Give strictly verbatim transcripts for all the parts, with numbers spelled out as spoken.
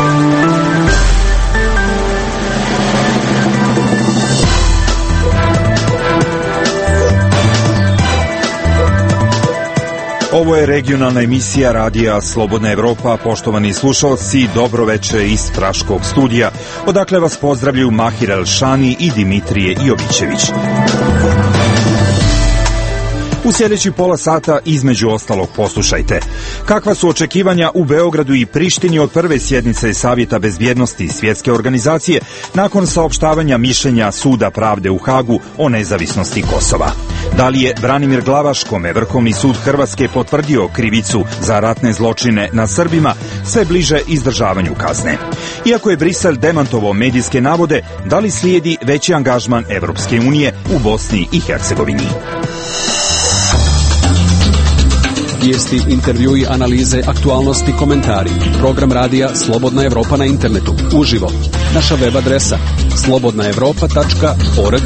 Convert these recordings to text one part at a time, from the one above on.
Ovo je regionalna emisija radija Slobodna Evropa. Poštovani slušalci, dobroveče iz Praškog studija, odakle vas pozdravljaju Mahir Elšani i Dimitrije Jovićević. U sljedeći pola sata između ostalog poslušajte kakva su očekivanja u Beogradu i Prištini od prve sjednice Savjeta bezbjednosti Svjetske organizacije nakon saopštavanja mišljenja Suda pravde u Hagu o nezavisnosti Kosova. Da li je Branimir Glavaš, kome Vrhovni sud Hrvatske potvrdio krivicu za ratne zločine na Srbima, sve bliže izdržavanju kazne? Iako je Brisel demantovao medijske navode, da li slijedi veći angažman Evropske unije u Bosni i Hercegovini? Vijesti, intervjui, analize, aktualnosti, komentari. Program radija Slobodna Evropa na internetu. Uživo. Naša web adresa slobodna evropa tačka org.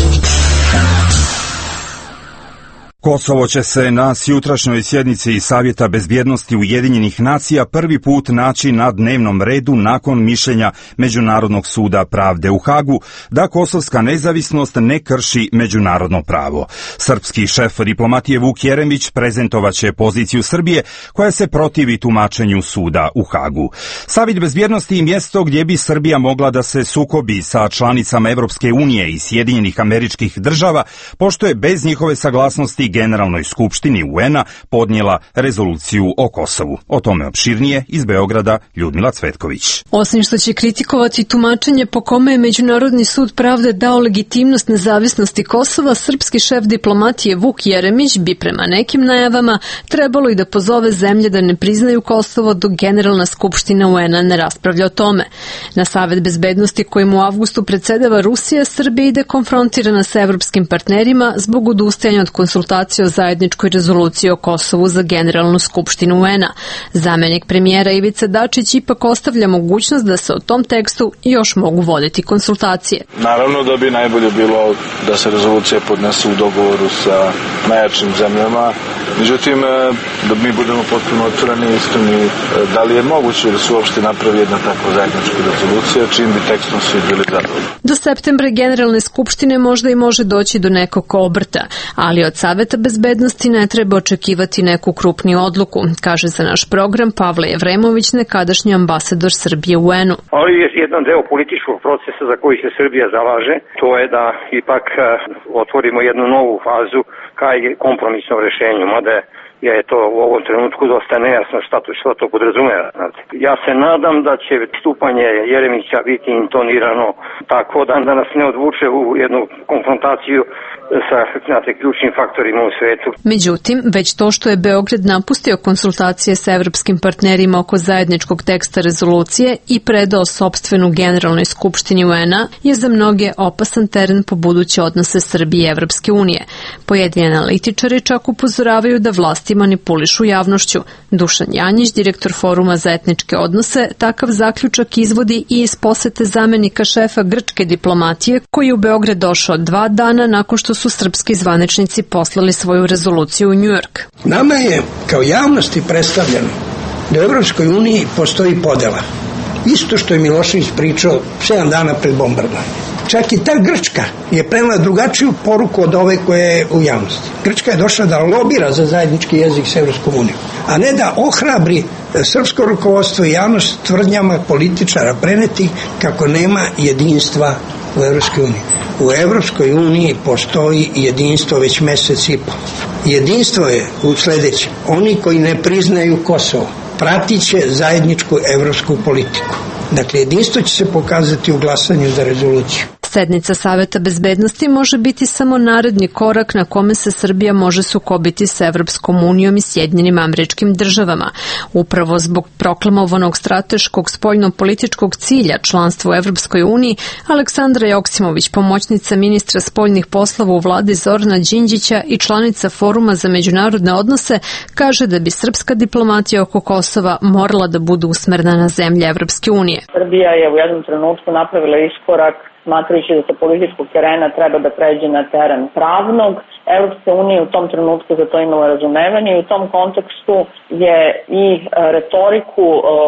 Kosovo će se na sjutrašnjoj sjednici Savjeta bezbjednosti Ujedinjenih nacija prvi put naći na dnevnom redu nakon mišljenja Međunarodnog suda pravde u Hagu da kosovska nezavisnost ne krši međunarodno pravo. Srpski šef diplomatije Vuk Jeremić prezentovaće poziciju Srbije koja se protivi tumačenju suda u Hagu. Savjet bezbjednosti je mjesto gdje bi Srbija mogla da se sukobi sa članicama Evropske unije i Sjedinjenih Američkih Država, pošto je bez njihove saglasnosti Generalnoj skupštini U N-a podnijela rezoluciju o Kosovu. O tome opširnije iz Beograda Ljudmila Cvetković. Osim što će kritikovati tumačenje po kome je Međunarodni sud pravde dao legitimnost nezavisnosti Kosova, srpski šef diplomatije Vuk Jeremić bi prema nekim najavama trebalo i da pozove zemlje da ne priznaju Kosovo dok Generalna skupština U N-a ne raspravlja o tome. Na Savet bezbednosti kojim u avgustu predsjedava Rusija, Srbija ide konfrontirana sa evropskim partnerima zbog odustajanja od konsultacija o zajedničkoj rezoluciji o Kosovu za Generalnu skupštinu U N-a. Zamjenik premijera Ivica Dačić ipak ostavlja mogućnost da se o tom tekstu još mogu voditi konsultacije. Naravno da bi najbolje bilo da se rezolucija podnese u dogovoru sa najjačim zemljama. Međutim, da mi budemo potpuno otvoreni i iskreni, da li je moguće da se uopšte napravi jedna takva zajednička rezolucija, čim bi tekstom svi bili zadovoljni. Do septembra Generalne skupštine možda i može doći do nekog obrta, ali od Saveta bezbednosti ne treba očekivati neku krupniju odluku, kaže za naš program Pavle Jevremović, nekadašnji ambasador Srbije u U N-u. Ali je jedan deo političkog procesa za koji se Srbija zalaže, to je da ipak otvorimo jednu novu fazu ka kompromisnom rešenju, mada je to u ovom trenutku dosta nejasno šta to, šta to podrazumeva. Ja se nadam da će stupanje Jeremića biti intonirano tako da, da nas ne odvuče u jednu konfrontaciju sa, znate, ključnim faktorima u svetu. Međutim, već to što je Beograd napustio konsultacije sa evropskim partnerima oko zajedničkog teksta rezolucije i predao sopstvenu Generalnoj skupštini U N-a je za mnoge opasan teren po buduće odnose Srbije i Evropske unije. Pojedini analitičari čak upozoravaju da vlasti manipulišu javnošću. Dušan Janjić, direktor Foruma za etničke odnose, takav zaključak izvodi i iz posete zamenika šefa grčke diplomatije koji je u Beograd došao dva dana nakon što su srpski zvaničnici poslali svoju rezoluciju u Njujork. Nama je kao javnosti predstavljeno da u Evropskoj uniji postoji podela. Isto što je Milošević pričao sedam dana pred bombardovanjem. Čak i ta Grčka je prenela drugačiju poruku od ove koje je u javnosti. Grčka je došla da lobira za zajednički jezik s Evropskom unijom, a ne da ohrabri srpsko rukovodstvo i javnost tvrdnjama političara preneti kako nema jedinstva u Evropskoj uniji. U Evropskoj uniji postoji jedinstvo već mjesec i pol. Jedinstvo je u sljedećem. Oni koji ne priznaju Kosovo pratit će zajedničku evropsku politiku. Dakle, jedinstvo će se pokazati u glasanju za rezoluciju. Sednica Saveta bezbednosti može biti samo naredni korak na kome se Srbija može sukobiti sa Evropskom unijom i Sjedinjenim Američkim Državama. Upravo zbog proklamovanog strateškog spoljno-političkog cilja članstva u Evropskoj uniji, Aleksandra Joksimović, pomoćnica ministra spoljnih poslova u vladi Zorana Đinđića i članica Foruma za međunarodne odnose, kaže da bi srpska diplomatija oko Kosova morala da bude usmerena na zemlje Evropske unije. Srbija je u jednom trenutku napravila iskorak smatrajući da sa političkog terena treba da pređe na teren pravnog Evropska unija u tom trenutku za to imala razumevanje i u tom kontekstu je i retoriku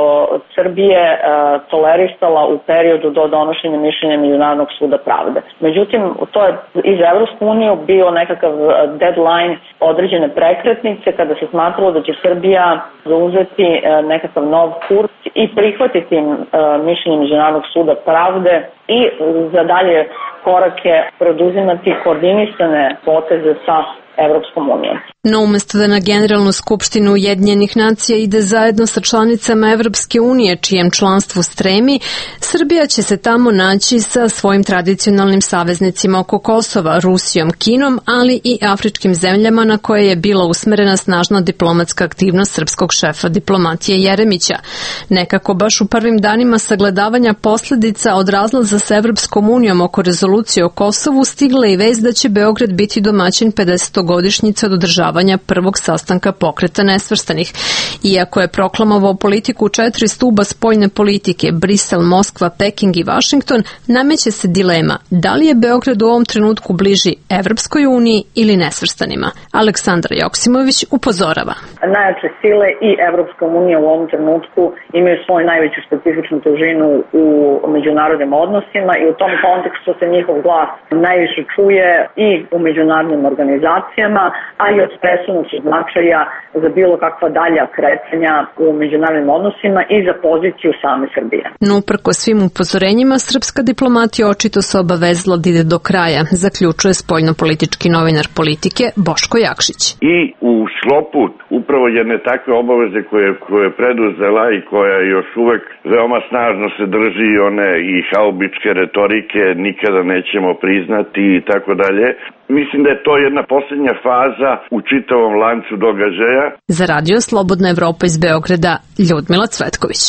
Srbije tolerisala u periodu do donošenja mišljenja Međunarodnog suda pravde. Međutim, to je i za Evropsku uniju bio nekakav deadline, određene prekretnice kada se smatralo da će Srbija zauzeti nekakav nov kurs i prihvatiti mišljenje Međunarodnog suda pravde i za dalje korake preduzimati koordinisane poteze sa Evropskom unijom. No umesto da na Generalnu skupštinu Ujedinjenih nacija ide zajedno sa članicama Evropske unije, čijem članstvu stremi, Srbija će se tamo naći sa svojim tradicionalnim saveznicima oko Kosova, Rusijom, Kinom, ali i afričkim zemljama na koje je bila usmerena snažna diplomatska aktivnost srpskog šefa diplomatije Jeremića. Nekako baš u prvim danima sagledavanja posledica od razlaza sa Evropskom unijom oko rezolucije o Kosovu stigla i vest da će Beograd biti domaćin pedesetogodišnjice od održavanja prvog sastanka Pokreta nesvrstanih. Iako je proklamovao politiku četiri stuba spoljne politike, Brisel, Moskva, Peking i Vašington, nameće se dilema da li je Beograd u ovom trenutku bliži Evropskoj uniji ili nesvrstanima. Aleksandra Joksimović upozorava. Najjače sile i Evropska unija u ovom trenutku imaju svoju najveću specifičnu težinu u međunarodnim odnosima i u tom kontekstu se njihov glas najviše čuje i u međunarodnim organizacijama, a i od presudnog značaja za bilo kakva dalja kretanja u međunarodnim odnosima i za poziciju same Srbije. No, uprko svim upozorenjima, srpska diplomatija očito se obavezala da ide do kraja, zaključuje spoljnopolitički novinar Politike Boško Jakšić. I u sklopu upravo jedne takve obaveze koje, koje je preduzela i koja još uvek veoma snažno se drži one i haubičke retorike, nikada nećemo priznati i tako dalje. Mislim da je to jedna posljednja faza u čitavom lancu događaja. Za radio Slobodna Evropa iz Beograda, Ljudmila Cvetković.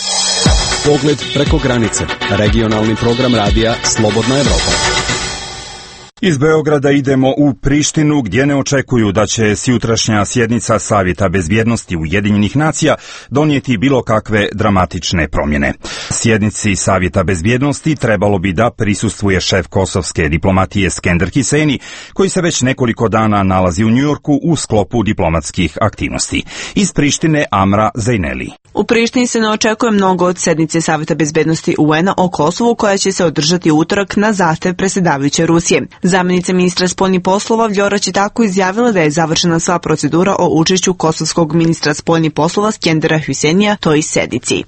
Pogled preko granice. Regionalni program radija Slobodna Evropa. Iz Beograda idemo u Prištinu, gdje ne očekuju da će sjutrašnja sjednica Savjeta bezbjednosti Ujedinjenih nacija donijeti bilo kakve dramatične promjene. Sjednici Savjeta bezbjednosti trebalo bi da prisustvuje šef kosovske diplomatije Skender Hiseni, koji se već nekoliko dana nalazi u Njujorku u sklopu diplomatskih aktivnosti. Iz Prištine Amra Zejneli. U Prištini se ne očekuje mnogo od sednice Savjeta bezbednosti U N-a o Kosovu, koja će se održati u utorak na zahtev predsjedavajuće Rusije. Zamjenica ministra spoljnih poslova Vljora Čitako izjavila da je završena sva procedura o učešću kosovskog ministra spoljnih poslova Skendera Hisenija toj sednici.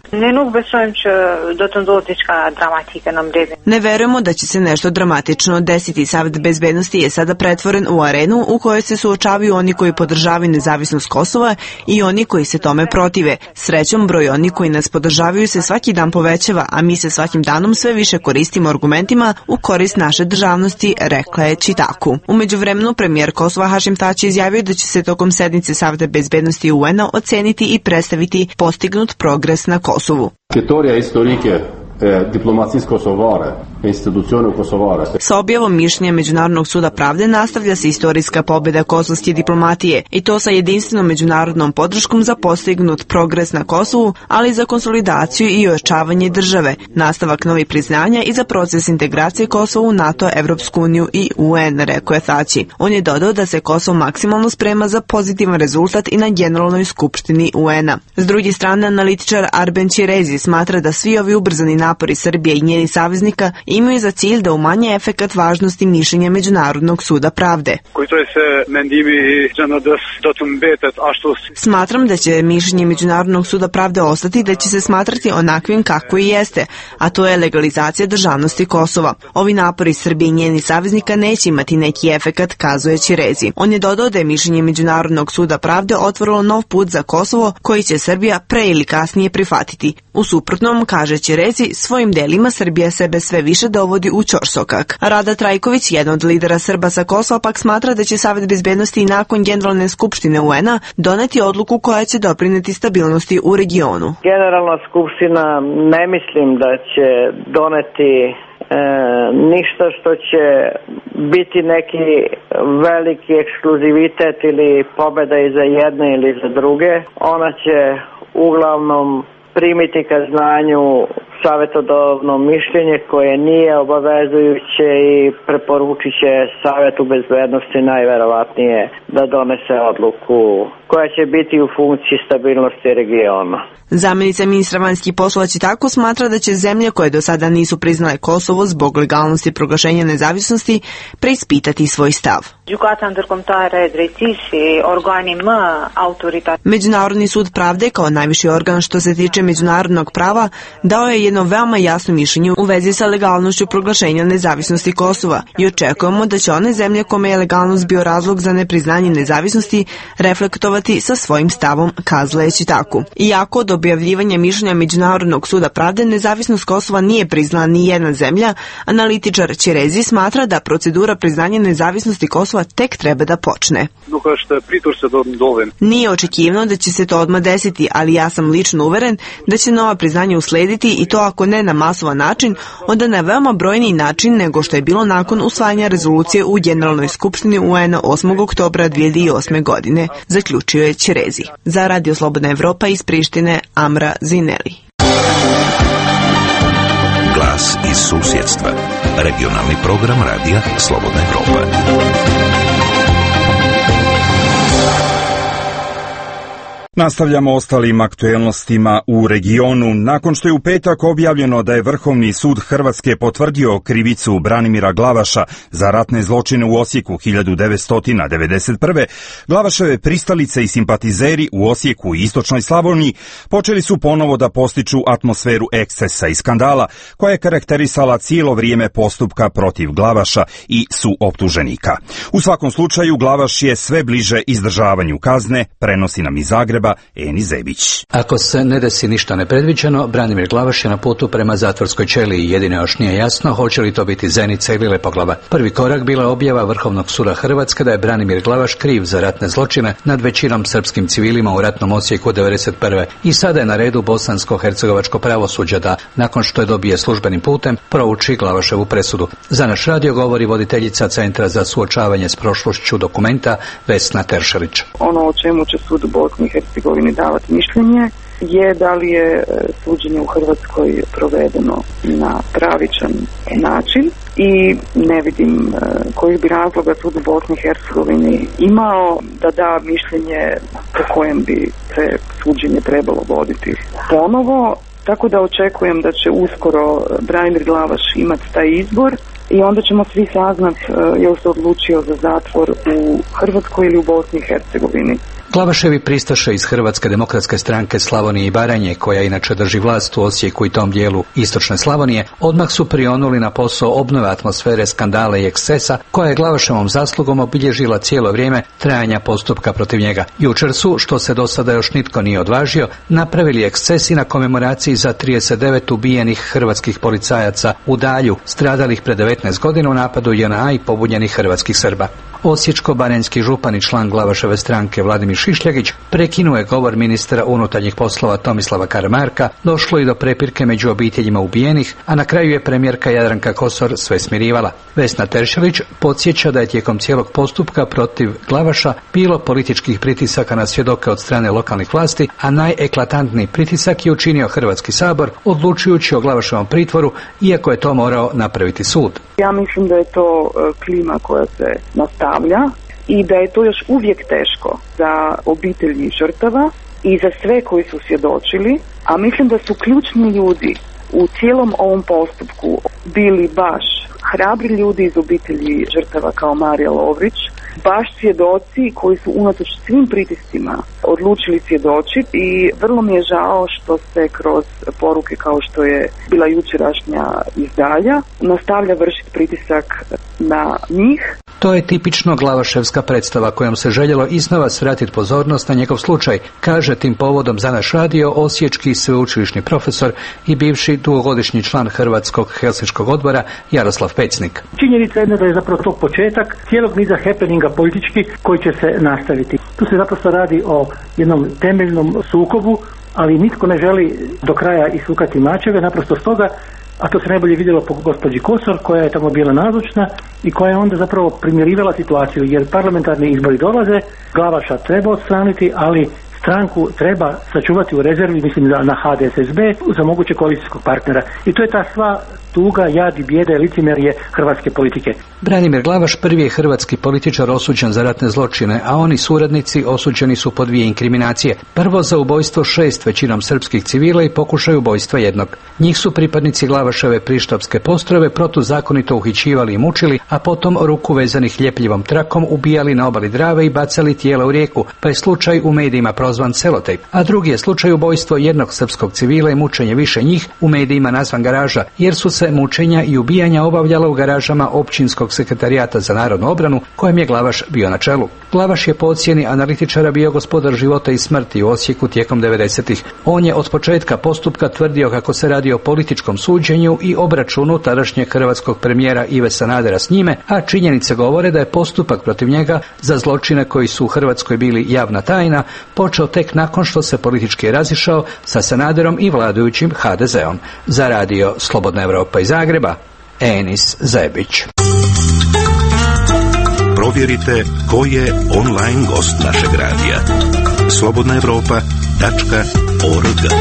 Ne verujemo da će se nešto dramatično desiti. Savjet bezbednosti je sada pretvoren u arenu u kojoj se suočavaju oni koji podržavaju nezavisnost Kosova i oni koji se tome protive. Srećom, broj oni koji nas podržavaju se svaki dan povećava, a mi se svakim danom sve više koristimo argumentima u korist naše državnosti, rekla je Čitaku. U međuvremenu premijer Kosova Hašim Tači izjavio da će se tokom sednice Savjeta bezbednosti U N-a oceniti i predstaviti postignut progres na Kosovu. Teorija istorike diplomacije Kosovare, institucione Kosovare. Sa objavom mišljenja Međunarodnog suda pravde nastavlja se istorijska pobjeda kosovske diplomatije i to sa jedinstvenom međunarodnom podrškom za postignut progres na Kosovu, ali i za konsolidaciju i ojačavanje države, nastavak novih priznanja i za proces integracije Kosova u NATO, Evropsku uniju i U N, rekao je Tači. On je dodao da se Kosovo maksimalno sprema za pozitivan rezultat i na Generalnoj skupštini U N-a. S druge strane, analitičar Arben Ćirezi smatra da svi ovi ubrzani napori Srbije i njenih saveznika imaju za cilj da umanje efekat važnosti mišljenja Međunarodnog suda pravde. Smatram da će mišljenje Međunarodnog suda pravde ostati i da će se smatrati onakvim kako i jeste, a to je legalizacija državnosti Kosova. Ovi napori Srbije i njenih saveznika neće imati neki efekat, kazuje Ćirezi. On je dodao da je mišljenje Međunarodnog suda pravde otvorilo nov put za Kosovo koji će Srbija pre ili kasnije prihvatiti. U suprotnom, kaže Ćirezi, svojim delima Srbija sebe sve više dovodi u ćorsokak. Rada Trajković, jedan od lidera Srba sa Kosova, pak smatra da će Savjet bezbednosti i nakon Generalne skupštine U N-a doneti odluku koja će doprineti stabilnosti u regionu. Generalna skupština ne mislim da će doneti e, ništa što će biti neki veliki ekskluzivitet ili pobeda i za jedne ili za druge. Ona će uglavnom primiti ka znanju savjetodavno mišljenje koje nije obavezujuće i preporučit će Savetu bezbednosti najverovatnije da donese odluku koja će biti u funkciji stabilnosti regiona. Zamjenica ministra vanjskih poslova Čitaku smatra da će zemlje koje do sada nisu priznale Kosovo zbog legalnosti proglašenja nezavisnosti preispitati svoj stav. Međunarodni sud pravde kao najviši organ što se tiče međunarodnog prava dao je jedno veoma jasno mišljenje u vezi sa legalnošću proglašenja nezavisnosti Kosova i očekujemo da će one zemlje kome je legalnost bio razlog za nepriznanje nezavisnosti reflektovati sa svojim stavom, kazala je Čitaku. Iako do objavljivanja mišljenja Međunarodnog suda pravde nezavisnost Kosova nije priznala ni jedna zemlja, analitičar Čerezi smatra da procedura priznanja nezavisnosti Kosova tek treba da počne. Nije očekivano da će se to odmah desiti, ali ja sam lično uveren da će nova priznanja uslediti i to ako ne na masovan način, onda na veoma brojniji način nego što je bilo nakon usvajanja rezolucije u Generalnoj skupštini U N osmog oktobra dvije hiljade osme. godine, zaključio je Čerezi. Za Radio Slobodna Evropa iz Prištine, Amra Zineli. Glas iz susjedstva. Regionalni program Radija Slobodna Evropa. Nastavljamo ostalim aktuelnostima u regionu. Nakon što je u petak objavljeno da je Vrhovni sud Hrvatske potvrdio krivicu Branimira Glavaša za ratne zločine u Osijeku hiljadu devetsto devedeset prve. Glavaševe pristalice i simpatizeri u Osijeku i istočnoj Slavoniji počeli su ponovo da postiču atmosferu ekscesa i skandala koja je karakterisala cijelo vrijeme postupka protiv Glavaša i suoptuženika. U svakom slučaju Glavaš je sve bliže izdržavanju kazne, prenosi nam iz Zagreba Eni Zebić. Ako se ne desi ništa nepredviđeno, Branimir Glavaš je na putu prema zatvorskoj ćeliji. Jedino još nije jasno hoće li to biti Zenica ili Lepoglava. Prvi korak bila objava Vrhovnog suda Hrvatske da je Branimir Glavaš kriv za ratne zločine nad većinom srpskim civilima u ratnom Osijeku devedeset prve. I sada je na redu bosansko-hercegovačko pravosuđe da, nakon što je dobije službenim putem, prouči Glavaševu presudu. Za naš radio govori voditeljica Centra za suočavanje s prošlošću Dokumenta Vesna Teršelić. Ono o čemu će sud u Bosni i Hercegovini davati mišljenje je da li je suđenje u Hrvatskoj provedeno na pravičan način i ne vidim kojih bi razloga sud u Bosni i Hercegovini imao da da mišljenje po kojem bi se suđenje trebalo voditi ponovo, tako da očekujem da će uskoro Branimir Glavaš imati taj izbor i onda ćemo svi saznat je li se odlučio za zatvor u Hrvatskoj ili u Bosni i Hercegovini. Glavaševi pristaše iz Hrvatske demokratske stranke Slavonije i Baranje, koja inače drži vlast u Osijeku i tom dijelu istočne Slavonije, odmah su prionuli na posao obnove atmosfere skandala i ekscesa koja je Glavaševom zaslugom obilježila cijelo vrijeme trajanja postupka protiv njega. Jučer su, što se do sada još nitko nije odvažio, napravili ekscesi na komemoraciji za trideset devet ubijenih hrvatskih policajaca u Dalju, stradalih pre devetnaest godina u napadu J N A i pobunjenih hrvatskih Srba. Osječko-baranjski župan i član Glavaševe stranke Vladimir Šišljagić prekinuo je govor ministra unutarnjih poslova Tomislava Karamarka, došlo i do prepirke među obiteljima ubijenih, a na kraju je premijerka Jadranka Kosor sve smirivala. Vesna Teršelić podsjeća da je tijekom cijelog postupka protiv Glavaša bilo političkih pritisaka na svjedoke od strane lokalnih vlasti, a najeklatantniji pritisak je učinio Hrvatski sabor, odlučujući o Glavaševom pritvoru, iako je to morao napraviti sud. Ja mislim da je to klima koja se nastavlja i da je to još uvijek teško za obitelji žrtava i za sve koji su svjedočili, a mislim da su ključni ljudi u cijelom ovom postupku bili baš hrabri ljudi iz obitelji žrtava kao Marija Lovrić, baš svjedoci koji su unatoč svim pritiscima odlučili svjedočiti i vrlo mi je žao što se kroz poruke kao što je bila jučerašnja iz Dalja nastavlja vršiti pritisak na njih. To je tipično glavaševska predstava kojom se željelo iznova svratiti pozornost na njegov slučaj, kaže tim povodom za naš radio osječki sveučilišni profesor i bivši dugogodišnji član Hrvatskog helsinškog odbora Jaroslav Pecnik. Činjenica je da je zapravo to početak cijelog niza happeninga politički koji će se nastaviti. Tu se zapravo radi o jednom temeljnom sukobu, ali nitko ne želi do kraja isukati mačeve, naprosto stoga, a to se najbolje vidjelo po gospođi Kosor koja je tamo bila nazočna i koja je onda zapravo primjerivala situaciju, jer parlamentarni izbori dolaze, Glavaša treba odstraniti, ali stranku treba sačuvati u rezervi, mislim na, na H D S S B, za moguće koalicijskog partnera. I to je ta sva tuga, jad i bijeda i licemjerje hrvatske politike. Branimir Glavaš prvi je hrvatski političar osuđen za ratne zločine, a oni suradnici osuđeni su po dvije inkriminacije. Prvo za ubojstvo šest većinom srpskih civila i pokušaj ubojstva jednog. Njih su pripadnici Glavaševe prištapske postrojbe protuzakonito uhićivali i mučili, a potom ruku vezanih ljepljivom trakom ubijali na obali Drave i bacali tijela u rijeku, pa je slučaj u medijima prozvan Selotejp. A drugi je slučaj ubojstvo jednog srpskog civila i mučenje više njih, u medijima nazvan Garaža, jer su se mučenja i ubijanja obavljala u garažama općinskog sekretarijata za narodnu obranu, kojem je Glavaš bio na čelu. Glavaš je po ocjeni analitičara bio gospodar života i smrti u Osijeku tijekom devedesetih. On je od početka postupka tvrdio kako se radi o političkom suđenju i obračunu tadašnjeg hrvatskog premijera Ive Sanadera s njime, a činjenice govore da je postupak protiv njega za zločine koji su u Hrvatskoj bili javna tajna počeo tek nakon što se politički razišao sa Sanaderom i vladajućim H D Z-om. Za radio Slobodna Evropa iz Zagreba, Enis Zebić. Provjerite ko je online gost našeg radija. slobodna evropa tačka org.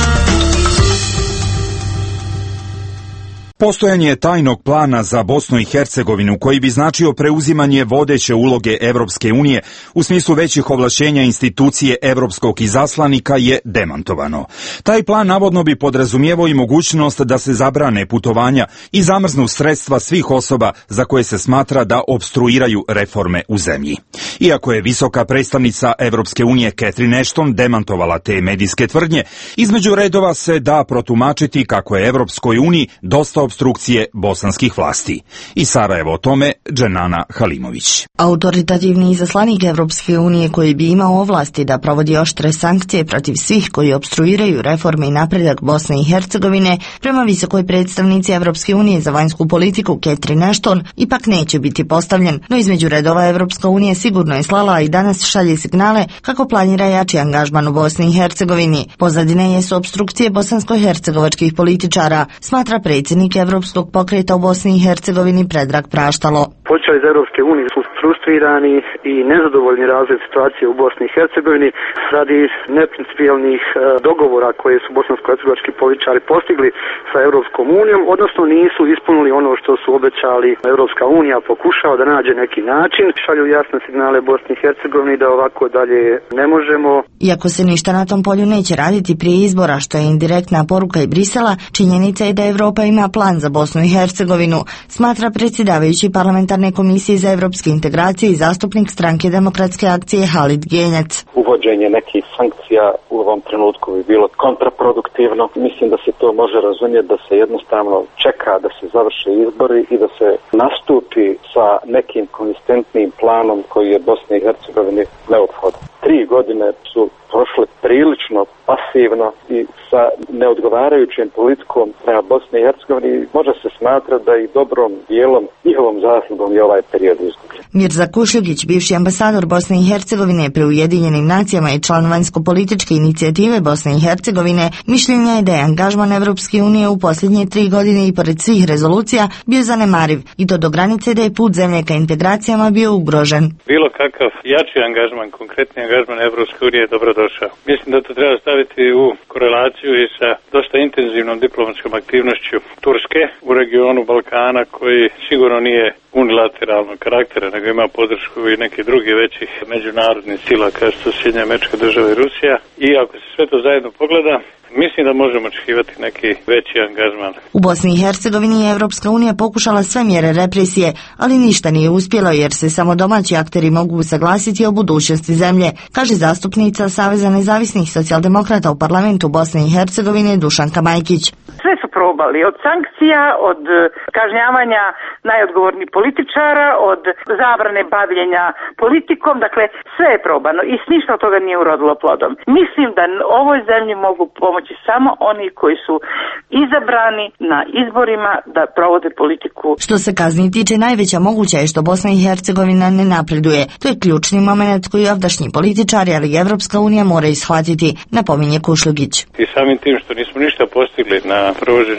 Postojanje tajnog plana za Bosnu i Hercegovinu koji bi značio preuzimanje vodeće uloge Evropske unije u smislu većih ovlašćenja institucije evropskog izaslanika je demantovano. Taj plan navodno bi podrazumijevao i mogućnost da se zabrane putovanja i zamrznu sredstva svih osoba za koje se smatra da opstruiraju reforme u zemlji. Iako je visoka predstavnica Evropske unije Catherine Ashton demantovala te medijske tvrdnje, između redova se da protumačiti kako je Evropskoj uniji dosta opstrukcije bosanskih vlasti. I Sarajevo o tome Dženana Halimović. Autoritativni izaslanik Evropske unije koji bi imao ovlasti da provodi oštre sankcije protiv svih koji opstruiraju reforme i napredak Bosne i Hercegovine, prema visokoj predstavnici Evropske unije za vanjsku politiku Catherine Ashton, ipak neće biti postavljen, no između redova Evropska unija sigurno je slala i danas šalje signale kako planira jači angažman u Bosni i Hercegovini. Pozadine jesu opstrukcije bosansko-hercegovačkih političara, smatra predsjednik Evropskog pokreta u Bosni i Hercegovini Predrag Praštalo. Političari iz Evropske unije su frustrirani i nezadovoljni razvoj situacije u Bosni i Hercegovini radi neprincipijelnih dogovora koje su bosansko-hercegovački političari postigli sa Evropskom unijom, odnosno nisu ispunili ono što su obećali. Evropska unija pokušava da nađe neki način, šalju jasne signale Bosni i Hercegovini da ovako dalje ne možemo. Iako se ništa na tom polju neće raditi prije izbora, što je indirektna poruka i Brisela, činjenica je da Evropa ima plan za Bosnu i Hercegovinu, smatra predsjedavajući parlamentarne komisije za evropske integracije i zastupnik stranke Demokratske akcije Halid Genjac. Uvođenje nekih sankcija u ovom trenutku bi bilo kontraproduktivno. Mislim da se to može razumjeti da se jednostavno čeka da se završe izbori i da se nastupi sa nekim konzistentnim planom koji je Bosni i Hercegovini neophodan. Tri godine su prošle prilično pasivno i sa neodgovarajućim politikom prema Bosni i Hercegovini može se smatrati da i dobrom dijelom njihovom zaslugom je ovaj period izgubljen. Mirza Kušljugić, bivši ambasador Bosne i Hercegovine pri Ujedinjenim nacijama i član vanjsko-političke inicijative Bosne i Hercegovine, mišljenja je da je angažman Evropske unije u posljednje tri godine i pored svih rezolucija bio zanemariv i to do granice da je put zemlje ka integracijama bio ugrožen. Bilo kakav jači angažman, konkretni angažman Evropske unije je dobrodošao. Mislim da to treba staviti u korelaciju i sa dosta intenzivnom diplomatskom aktivnošću Turske u regionu Balkana, koji sigurno nije unilateralnog karaktera, nego ima podršku i neki drugi većih međunarodnih sila kao što su Sjedinjene Američke Države i Rusija. I ako se sve to zajedno pogleda, mislim da možemo očekivati neki veći angažman. U Bosni i Hercegovini je Evropska unija pokušala sve mjere represije, ali ništa nije uspjelo jer se samo domaći akteri mogu usaglasiti o budućnosti zemlje, kaže zastupnica Saveza nezavisnih socijaldemokrata u parlamentu Bosne i Hercegovine Dušanka Majkić. Sve su probali, od sankcija, od kažnjavanja najodgovornijih političara, od zabrane bavljenja politikom, dakle sve je probano i ništa od toga nije urodilo plodom. Mislim da ovoj zemlji mogu pomoći samo oni koji su izabrani na izborima da provode politiku. Što se kazni tiče, najveća moguća je što Bosna i Hercegovina ne napreduje. To je ključni moment koji ovdašnji političari, ali i Evropska unija mora ishvatiti, napominje Kušljugić. I samim tim što nismo ništa postigli na provođenju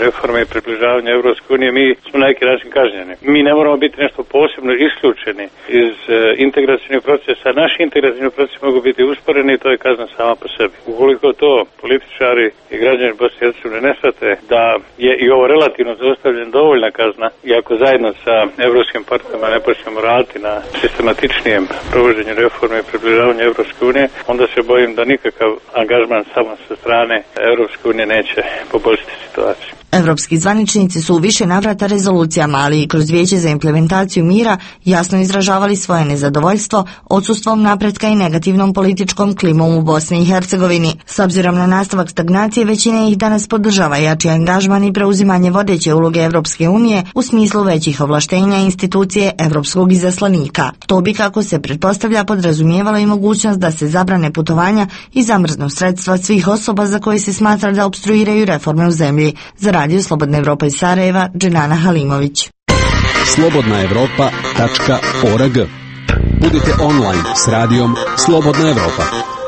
reforme i približavanja Evropske unije, mi smo na neki način kažnjeni. Mi ne moramo biti nešto posebno isključeni iz uh, integracijnih procesa. Naši integracijni procesi mogu biti usporeni i to je kazna sama po sebi. Ukoliko to političari i građani Bosne i Hercegovine ne shvate da je i ovo relativno zaustavljen dovoljna kazna i ako zajedno sa evropskim partnerima ne počnemo raditi na sistematičnijem provođenju reforme i približavanju Evropske unije, onda se bojim da nikakav angažman samo sa strane Evropske unije neće poboljšati situaciju. Evropski zvaničnici su u više navrata rezolucijama, ali i kroz Vijeće za implementaciju mira jasno izražavali svoje nezadovoljstvo odsustvom napretka i negativnom političkom klimom u Bosni i Hercegovini. S obzirom na nastavak stagnacije, većina ih danas podržava jači angažman i preuzimanje vodeće uloge Evropske unije u smislu većih ovlaštenja institucije Evropskog izaslanika. To bi, kako se pretpostavlja, podrazumijevalo i mogućnost da se zabrane putovanja i zamrznu sredstva svih osoba za koje se smatra da opstruiraju reforme u zemlji. Za Radio Slobodna Evropa iz Sarajeva, Dženana Halimović. slobodna evropa tačka org. Budite online s radijom Slobodna Evropa.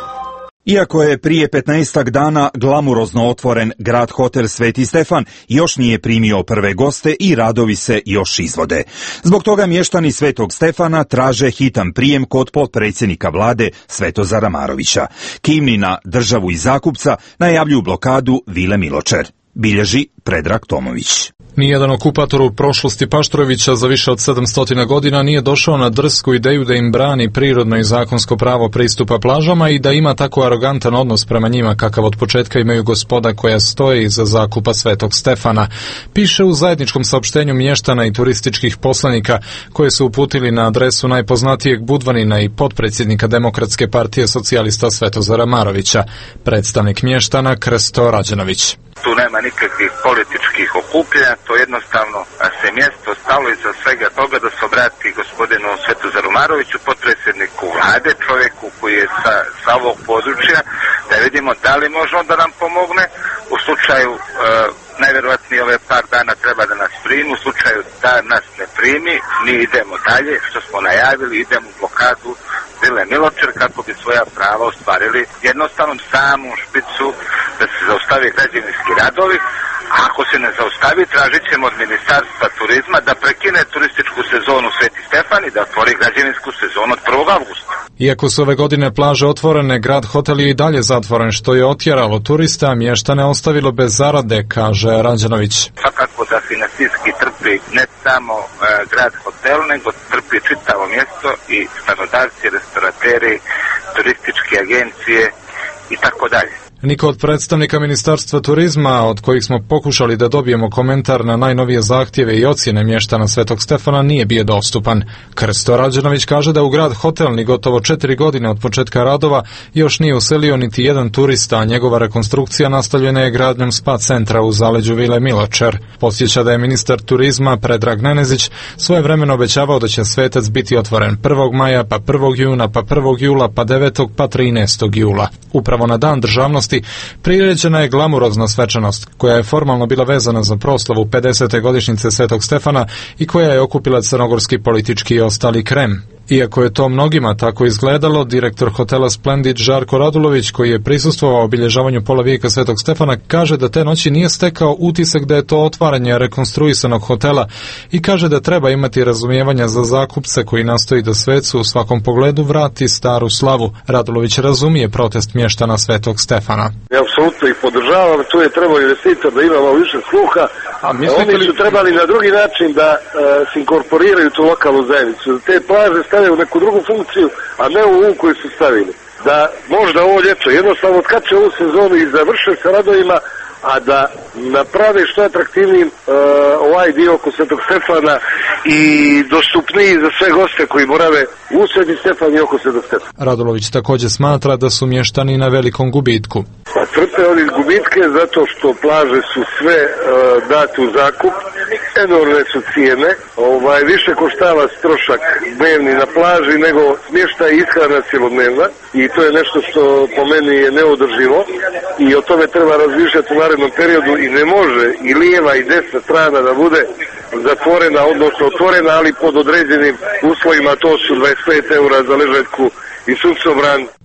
Iako je prije petnaestak dana glamurozno otvoren grad hotel Sveti Stefan, još nije primio prve goste i radovi se još izvode. Zbog toga mještani Svetog Stefana traže hitan prijem kod potpredsjednika vlade Svetozara Marovića. Kivni na državu i zakupca najavljuju blokadu Vile Miločer. Bilježi Predrag Tomović. Nijedan okupator u prošlosti Paštorovića za više od sedamsto godina nije došao na drsku ideju da im brani prirodno i zakonsko pravo pristupa plažama i da ima tako arogantan odnos prema njima kakav od početka imaju gospoda koja stoje iza zakupa Svetog Stefana. Piše u zajedničkom saopštenju mještana i turističkih poslanika koje su uputili na adresu najpoznatijeg Budvanina i potpredsjednika Demokratske partije socijalista Svetozara Marovića. Predstavnik mještana Krsto Rađenović. Tu nema nikakvih političkih okupljanja, to jednostavno se mjesto stalo iza svega toga da se obrati gospodinu Svetozaru Maroviću, potpredsjedniku vlade, čovjeku koji je sa, sa ovog područja, da vidimo da li može on da nam pomogne. U slučaju, e, najvjerovatnije ove par dana treba da nas primi, u slučaju da nas ne primi, mi idemo dalje, što smo najavili, idemo u blokadu Vile Miločer kako bi svoja prava ostvarili jednostavno samu špicu da se zaustave građevinski radovi, a ako se ne zaustavi tražit ćemo od Ministarstva turizma da prekine turističku sezonu Sveti Stefan i da otvori građevinsku sezonu od prvog avgusta. Iako su ove godine plaže otvorene, grad hotel je i dalje zatvoren, što je otjeralo turista, a mještane ostavilo bez zarade, kaže Rađanović. Svakako da financijski trpi ne samo e, grad hotel, nego trpi čitavo mjesto i stanodavci, restorateri, turističke agencije i tako dalje. Niko od predstavnika Ministarstva turizma, od kojih smo pokušali da dobijemo komentar na najnovije zahtjeve i ocjene mještana Svetog Stefana, nije bio dostupan. Krsto Rađenović kaže da u grad hotel ni gotovo četiri godine od početka radova još nije uselio niti jedan turista, a njegova rekonstrukcija nastavljena je gradnjom spa centra u zaleđu Vile Miločer. Podsjeća da je ministar turizma Predrag Nenezić svojevremeno obećavao da će svetac biti otvoren prvog maja, pa prvog juna, pa prvog jula, pa devetog, pa trinaestog jula. Upravo na dan državnosti priređena je glamurozna svečanost, koja je formalno bila vezana za proslavu pedesete godišnjice Svetog Stefana i koja je okupila crnogorski politički i ostali krem. Iako je to mnogima tako izgledalo, direktor hotela Splendid Žarko Radulović, koji je prisustvovao obilježavanju pola vijeka Svetog Stefana, kaže da te noći nije stekao utisak da je to otvaranje rekonstruisanog hotela i kaže da treba imati razumijevanja za zakupce koji nastoji da svecu u svakom pogledu vrati staru slavu. Radulović razumije protest mještana Svetog Stefana. Ja apsolutno ih podržavam, tu je trebao investitor da ima malo više sluha, a oni su trebali na drugi način da uh, se inkorporiraju tu lokalnu zajednicu, da te plaže stavljaju u neku drugu funkciju, a ne u ovu koju su stavili. Da možda ovo ljeto jednostavno odkače ovu sezonu i završe sa radovima, a da naprave što atraktivnijim uh, ovaj dio oko Svetog Stefana i dostupniji za sve goste koji borave u Sveti Stefan i oko Svetog Stefana. Radulović također smatra da su mještani na velikom gubitku. Pa trpe oni gubitke zato što plaže su sve uh, date u zakup, enormne su cijene, ovaj, više koštava trošak dnevni na plaži nego smještaj i ishrana cjelodnevna i to je nešto što po meni je neodrživo i o tome treba razmišljati u narednom periodu i ne može i lijeva i desna strana da bude zatvorena, odnosno otvorena, ali pod određenim uslovima, to su dvadeset pet eura za ležetku i suncobran.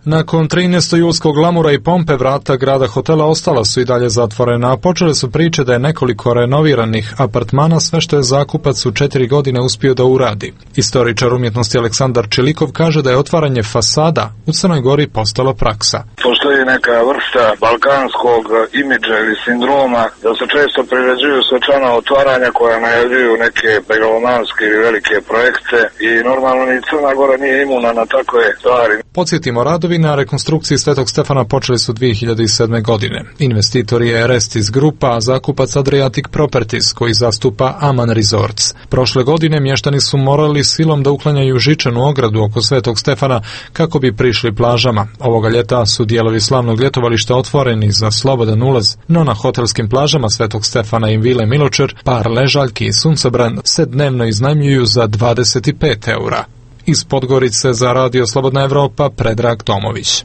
Nakon trinaestog julskog glamura i pompe, vrata grada hotela ostala su i dalje zatvorena, a počele su priče da je nekoliko renoviranih apartmana sve što je zakupac u četiri godine uspio da uradi. Istoričar umjetnosti Aleksandar Čilikov kaže da je otvaranje fasada u Crnoj Gori postalo praksa. Postoji neka vrsta balkanskog imidža ili sindroma da se često priređuju svečana otvaranja koja najavljuju neke megalomanske ili velike projekte i normalno ni Crna Gora nije imuna na takve stvari. Podsjetimo, radovi na rekonstrukciji Svetog Stefana počeli su dvije hiljade sedme. godine. Investitor je Restis Grupa, a zakupac Adriatic Properties, koji zastupa Aman Resorts. Prošle godine mještani su morali silom da uklanjaju žičanu ogradu oko Svetog Stefana kako bi prišli plažama. Ovoga ljeta su dijelovi slavnog ljetovališta otvoreni za slobodan ulaz, no na hotelskim plažama Svetog Stefana i Vile Miločer par ležaljki i suncobran se dnevno iznajmljuju za dvadeset pet eura. Iz Podgorice za Radio Slobodna Evropa, Predrag Tomović.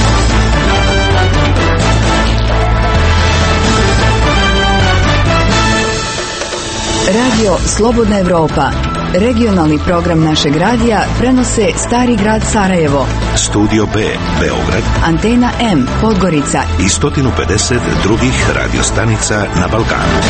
Radio Slobodna Evropa, regionalni program našeg radija, prenose Stari grad Sarajevo, Studio B, Beograd, Antena M, Podgorica i sto pedeset drugih radiostanica na Balkanu.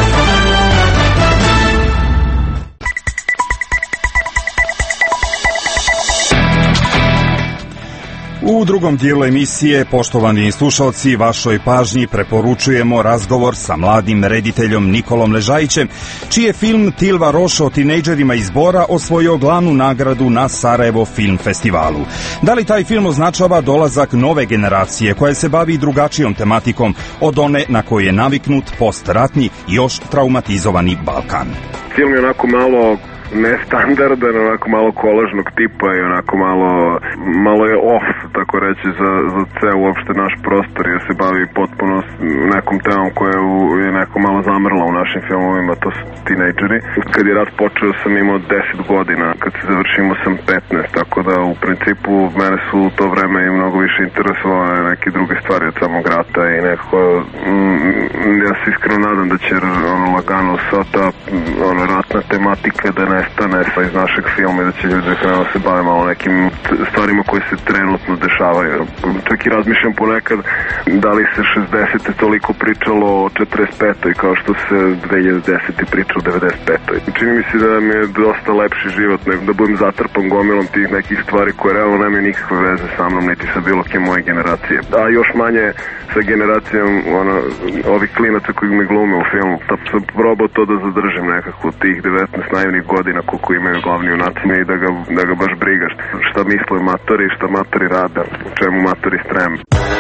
U drugom dijelu emisije, poštovani slušalci, vašoj pažnji preporučujemo razgovor sa mladim rediteljom Nikolom Ležajićem, čiji je film Tilva Roš o tinejdžerima iz Bora osvojio glavnu nagradu na Sarajevo Film Festivalu. Da li taj film označava dolazak nove generacije koja se bavi drugačijom tematikom od one na koju je naviknut postratni, još traumatizovani Balkan? Film je onako malo nestandardan, onako malo kolažnog tipa i onako malo, malo je off, tako reći, za, za ceo uopšte naš prostor, jer se bavi potpuno nekom temom koja je neko malo zamrla u našim filmovima, to su tinejdžeri. Kad je rat počeo sam imao deset godina, kad se završimo sam petnaest, tako da u principu mene su u to vreme i mnogo više interesovale neke druge stvari od samog rata i nekako mm, ja se iskreno nadam da će ono lagano sva ta ono, ratna tematika da ne nestane sa iz našeg filma i da će ljudi krenu se bave malo nekim stvarima koje se trenutno dešavaju. Čak i razmišljam ponekad da li se šezdesetih toliko pričalo o četrdeset petoj kao što se dve hiljade desete priča o devedeset petoj Čini mi se da mi je dosta lepši život, nego da budem zatrpan gomilom tih nekih stvari koje realno nemaju nikakve veze sa mnom, niti sa bilo kim moje generacije. A još manje sa generacijom ono, ovih klinaca koji me glume u filmu. Da sam probao to da zadržim nekako tih devetnaest naivnih godina koliko imaju glavni junaci i da ga, da ga baš briga šta misle matori, šta matori rade, čemu matori streme.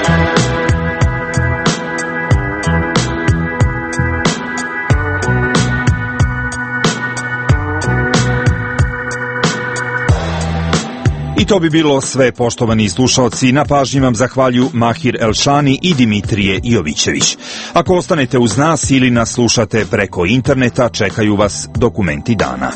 I to bi bilo sve, poštovani slušalci. Na pažnji vam zahvalju Mahir Elšani i Dimitrije Jovićević. Ako ostanete uz nas ili nas slušate preko interneta, čekaju vas dokumenti dana.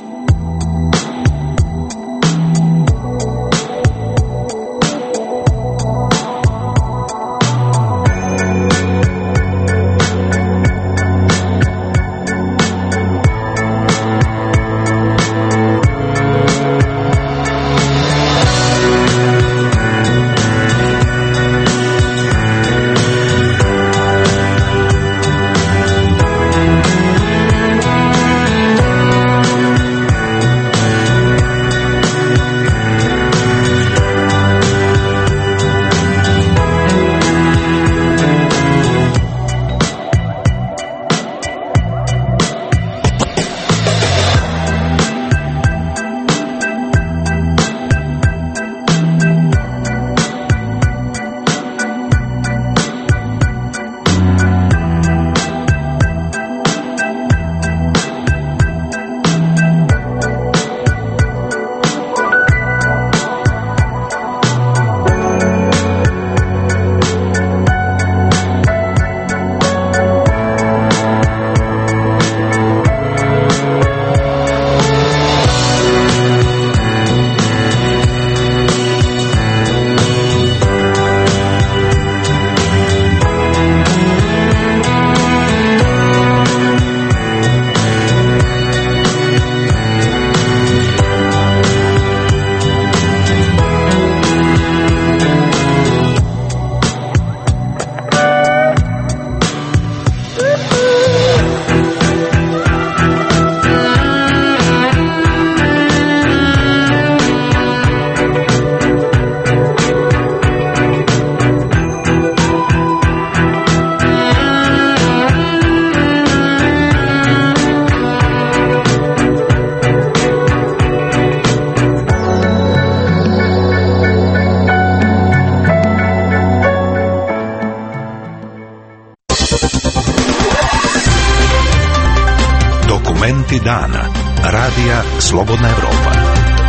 Dokumenti dana. Radija Slobodna Evropa.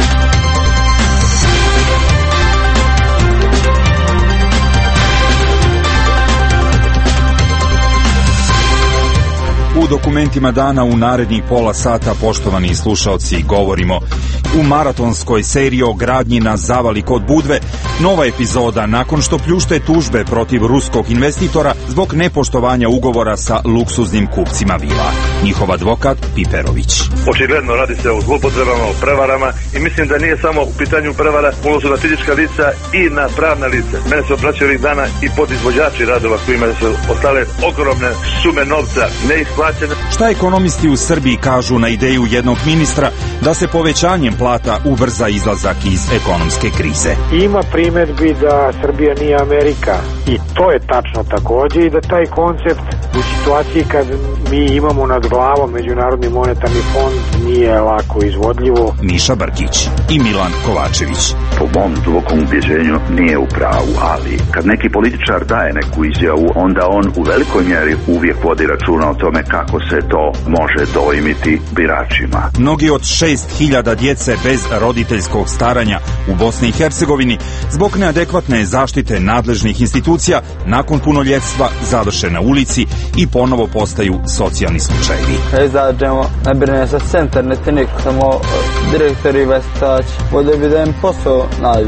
U dokumentima dana u narednih pola sata, poštovani slušaoci, govorimo u maratonskoj seriji o gradnji na zavali kod Budve. Nova epizoda nakon što pljušte tužbe protiv ruskog investitora zbog nepoštovanja ugovora sa luksuznim kupcima vila. Njihov advokat Piperović. Očigledno radi se o zloupotrebama, o prevarama i mislim da nije samo u pitanju prevara u odnosu na fizička lica i na pravna lica. Mene se obraćaju ovih dana i podizvođači radova kojima su ostale ogromne sume novca neisplaćene. Šta ekonomisti u Srbiji kažu na ideju jednog ministra da se povećanjem plata ubrza izlazak iz ekonomske krize? Ima primedbi da Srbija nije Amerika i to je tačno takođe i da taj koncept u situaciji kad mi imamo nad glavom Međunarodni monetarni fond nije lako izvodljivo. Miša Brkić i Milan Kovačević. Po mom dubokom ubjeđenju nije u pravu, ali kad neki političar daje neku izjavu, onda on u velikoj mjeri uvijek vodi računa o tome kako se to može dojmiti biračima. Mnogi od šest hiljada djece bez roditeljskog staranja u Bosni i Hercegovini zbog neadekvatne zaštite nadležnih institucija nakon punoljetstva završe na ulici i ponovo postaju socijalni slučajevi. Kad izađemo, ne brine se centar, niti niko, samo direktori vestać, vode bi da im posao nađu.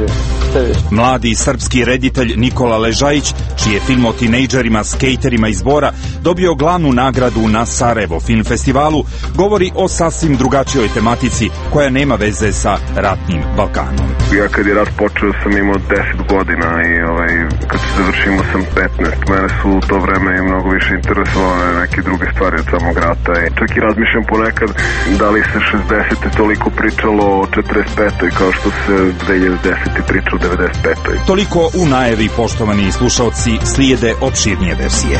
Mladi srpski reditelj Nikola Ležajić, čiji je film o tinejdžerima, skejterima iz Bora dobio glavnu nagradu na Sarajevo film festivalu, govori o sasvim drugačijoj tematici koja nema veze sa ratnim Balkanom. Ja kad je rat počeo sam imao deset godina i ovaj, kad se završimo sam petnaest. Mene su u to vreme i mnogo više interesovane neke druge stvari od samog rata. I čak i razmišljam ponekad da li se šezdesetih toliko pričalo o četrdeset petoj kao što se dve hiljade desete priča o devedeset petoj. Toliko u najavi, poštovani slušaoci, slijede opširnije verzije.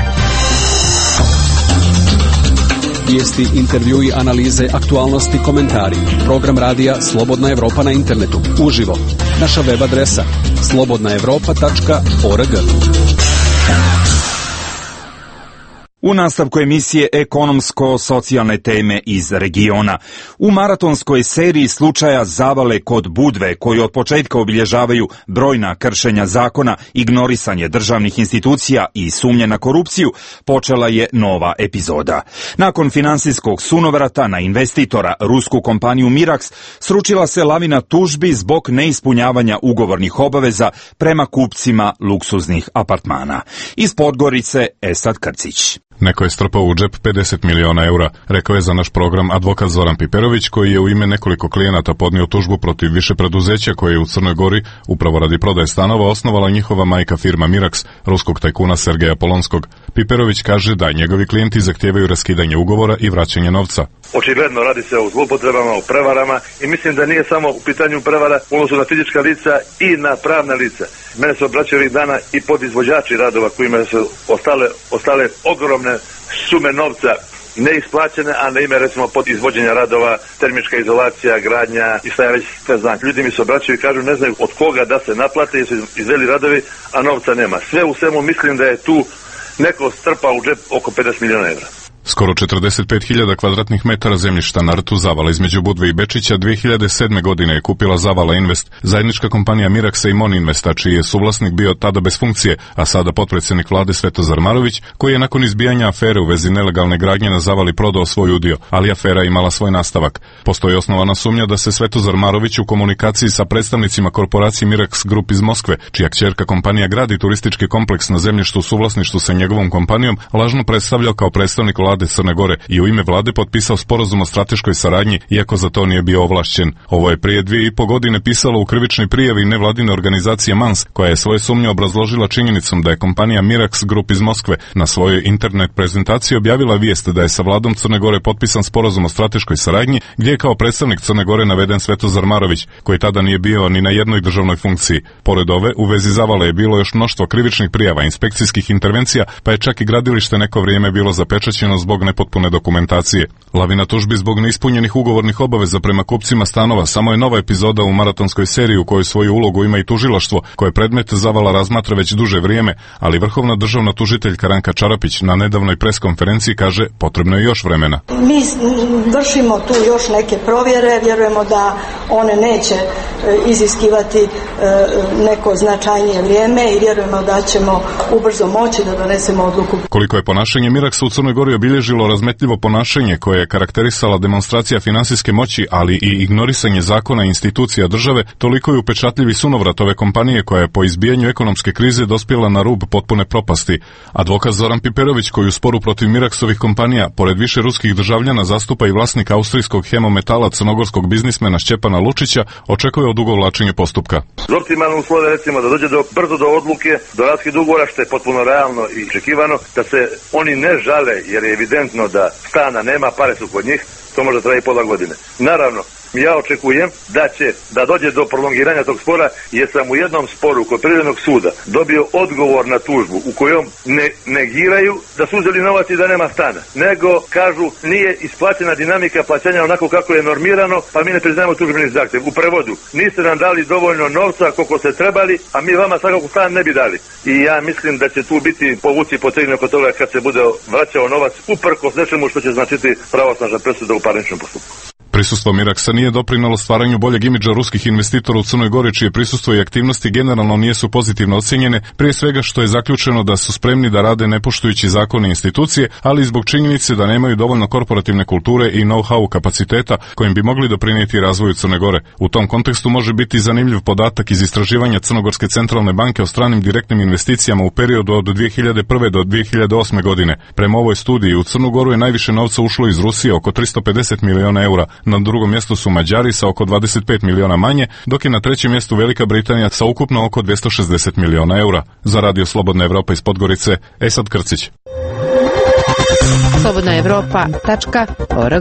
Vijesti, intervjui, analize, aktualnosti, komentari. Program radija Slobodna Evropa na internetu. Uživo. Naša web adresa slobodna evropa tačka org. U nastavku emisije ekonomsko-socijalne teme iz regiona. U maratonskoj seriji slučaja zavale kod Budve, koji od početka obilježavaju brojna kršenja zakona, ignorisanje državnih institucija i sumnje na korupciju, počela je nova epizoda. Nakon finansijskog sunovrata na investitora, rusku kompaniju Mirax, sručila se lavina tužbi zbog neispunjavanja ugovornih obaveza prema kupcima luksuznih apartmana. Iz Podgorice Esad Krcić. Neko je strpao u džep pedeset miliona eura, rekao je za naš program advokat Zoran Piperović, koji je u ime nekoliko klijenata podnio tužbu protiv više preduzeća koje je u Crnoj Gori, upravo radi prodaje stanova, osnovala njihova majka firma Mirax, ruskog tajkuna Sergeja Polonskog. Piperović kaže da njegovi klijenti zahtijevaju raskidanje ugovora i vraćanje novca. Očigledno radi se o zloupotrebama, o prevarama i mislim da nije samo u pitanju prevara u odnosu na fizička lica i na pravna lica. Mene se obraćaju ovih dana i podizvođači radova kojima su ostale, ostale ogromne sume novca neisplaćene, a na ime recimo pod izvođenja radova, termička izolacija, gradnja i šta ja već sve znam. Ljudi mi se obraćaju i kažu ne znaju od koga da se naplate, jer su izveli radovi, a novca nema. Sve u svemu mislim da je tu neko strpao u džep oko pedeset miliona evra. Skoro četrdeset pet hiljada kvadratnih metara zemljišta na rtu Zavala između Budve i Bečića dve hiljade sedme. godine je kupila Zavala Invest, zajednička kompanija Miraxa i Moninvesta, čiji je suvlasnik bio tada bez funkcije, a sada potpredsjednik vlade Svetozar Marović, koji je nakon izbijanja afere u vezi nelegalne gradnje na Zavali prodao svoj udio, ali afera imala svoj nastavak. Postoji osnovana sumnja da se Svetozar Marović u komunikaciji sa predstavnicima korporacije Mirax Group iz Moskve, čija kćerka kompanija gradi turistički kompleks na zemljištu u suvlasništvu sa njegovom kompanijom, lažno predstavljao kao predstavnik vlade Crne Gore i u ime vlade potpisao sporazum o strateškoj saradnji, iako za to nije bio ovlašćen. Ovo je prije dvije i po godine pisalo u krivičnoj prijavi nevladine organizacije Mans, koja je svoje sumnje obrazložila činjenicom da je kompanija Mirax Group iz Moskve na svojoj internet prezentaciji objavila vijest da je sa vladom Crne Gore potpisan sporazum o strateškoj saradnji, gdje je kao predstavnik Crne Gore naveden Svetozar Marović, koji tada nije bio ni na jednoj državnoj funkciji. Pored ove, u vezi Zavale je bilo još mnoštvo krivičnih prijava, inspekcijskih intervencija, pa je čak i gradilište neko vrijeme bilo zapečaćeno zbog zbog nepotpune dokumentacije. Lavina tužbi zbog neispunjenih ugovornih obaveza prema kupcima stanova samo je nova epizoda u maratonskoj seriji u kojoj svoju ulogu ima i tužilaštvo, koje predmet Zavala razmatra već duže vrijeme, ali vrhovna državna tužiteljka Ranka Čarapić na nedavnoj preskonferenciji kaže potrebno je još vremena. Mi vršimo tu još neke provjere, vjerujemo da one neće iziskivati neko značajnije vrijeme i vjerujemo da ćemo ubrzo moći da donesemo odluku. Koliko je ponašanje Miraksa u Crnoj Gori obilježilo razmetljivo ponašanje koje je karakterisala demonstracija finansijske moći, ali i ignorisanje zakona i institucija države, toliko je upečatljivi sunovrat ove kompanije koja je po izbijanju ekonomske krize dospjela na rub potpune propasti. Advokat Zoran Piperović, koji u sporu protiv Miraksovih kompanija, pored više ruskih državljana, zastupa i vlasnik austrijskog hemometala crnogorskog biznismena Šćepana Lučića, očekuje odugovlačenje postupka. Optimalno uslove, recimo, da dođe do, brzo do odluke, do raskid ugovora, što je potpuno realno i očekivano, da se oni ne žale, jer je evidentno da stana nema, pare su kod njih, to može trajati pola godine. Naravno, ja očekujem da će da dođe do prolongiranja tog spora, jer sam u jednom sporu kod Privrednog suda dobio odgovor na tužbu u kojom ne negiraju da su uzeli novac i da nema stana, nego kažu nije isplaćena dinamika plaćanja onako kako je normirano, pa mi ne priznajemo tužbeni zahtjev. U prevodu, niste nam dali dovoljno novca koliko ste trebali, a mi vama svakako stan ne bi dali. I ja mislim da će tu biti povuci potegnuti oko toga kad se bude vraćao novac, uprkos nečemu što će značiti pravosnažna presuda u parničnom postupku. Prisustvo Miraksa nije doprinalo stvaranju boljeg imidža ruskih investitora u Crnoj Gori, čije prisustvo i aktivnosti generalno nisu pozitivno ocjenjene, prije svega što je zaključeno da su spremni da rade ne poštujući zakone i institucije, ali i zbog činjenice da nemaju dovoljno korporativne kulture i know-how kapaciteta kojim bi mogli doprinijeti razvoju Crne Gore. U tom kontekstu može biti zanimljiv podatak iz istraživanja Crnogorske centralne banke o stranim direktnim investicijama u periodu od dvije hiljade prve do dvije hiljade osme godine. Prema ovoj studiji u Crnu Goru je najviše novca ušlo iz Rusije, oko tristo pedeset miliona eura. Na drugom mjestu su Mađari sa oko dvadeset pet miliona manje, dok je na trećem mjestu Velika Britanija sa ukupno oko dvjesto šezdeset miliona eura. Za Radio Slobodna Evropa iz Podgorice, Esad Krcić. slobodna evropa tačka org.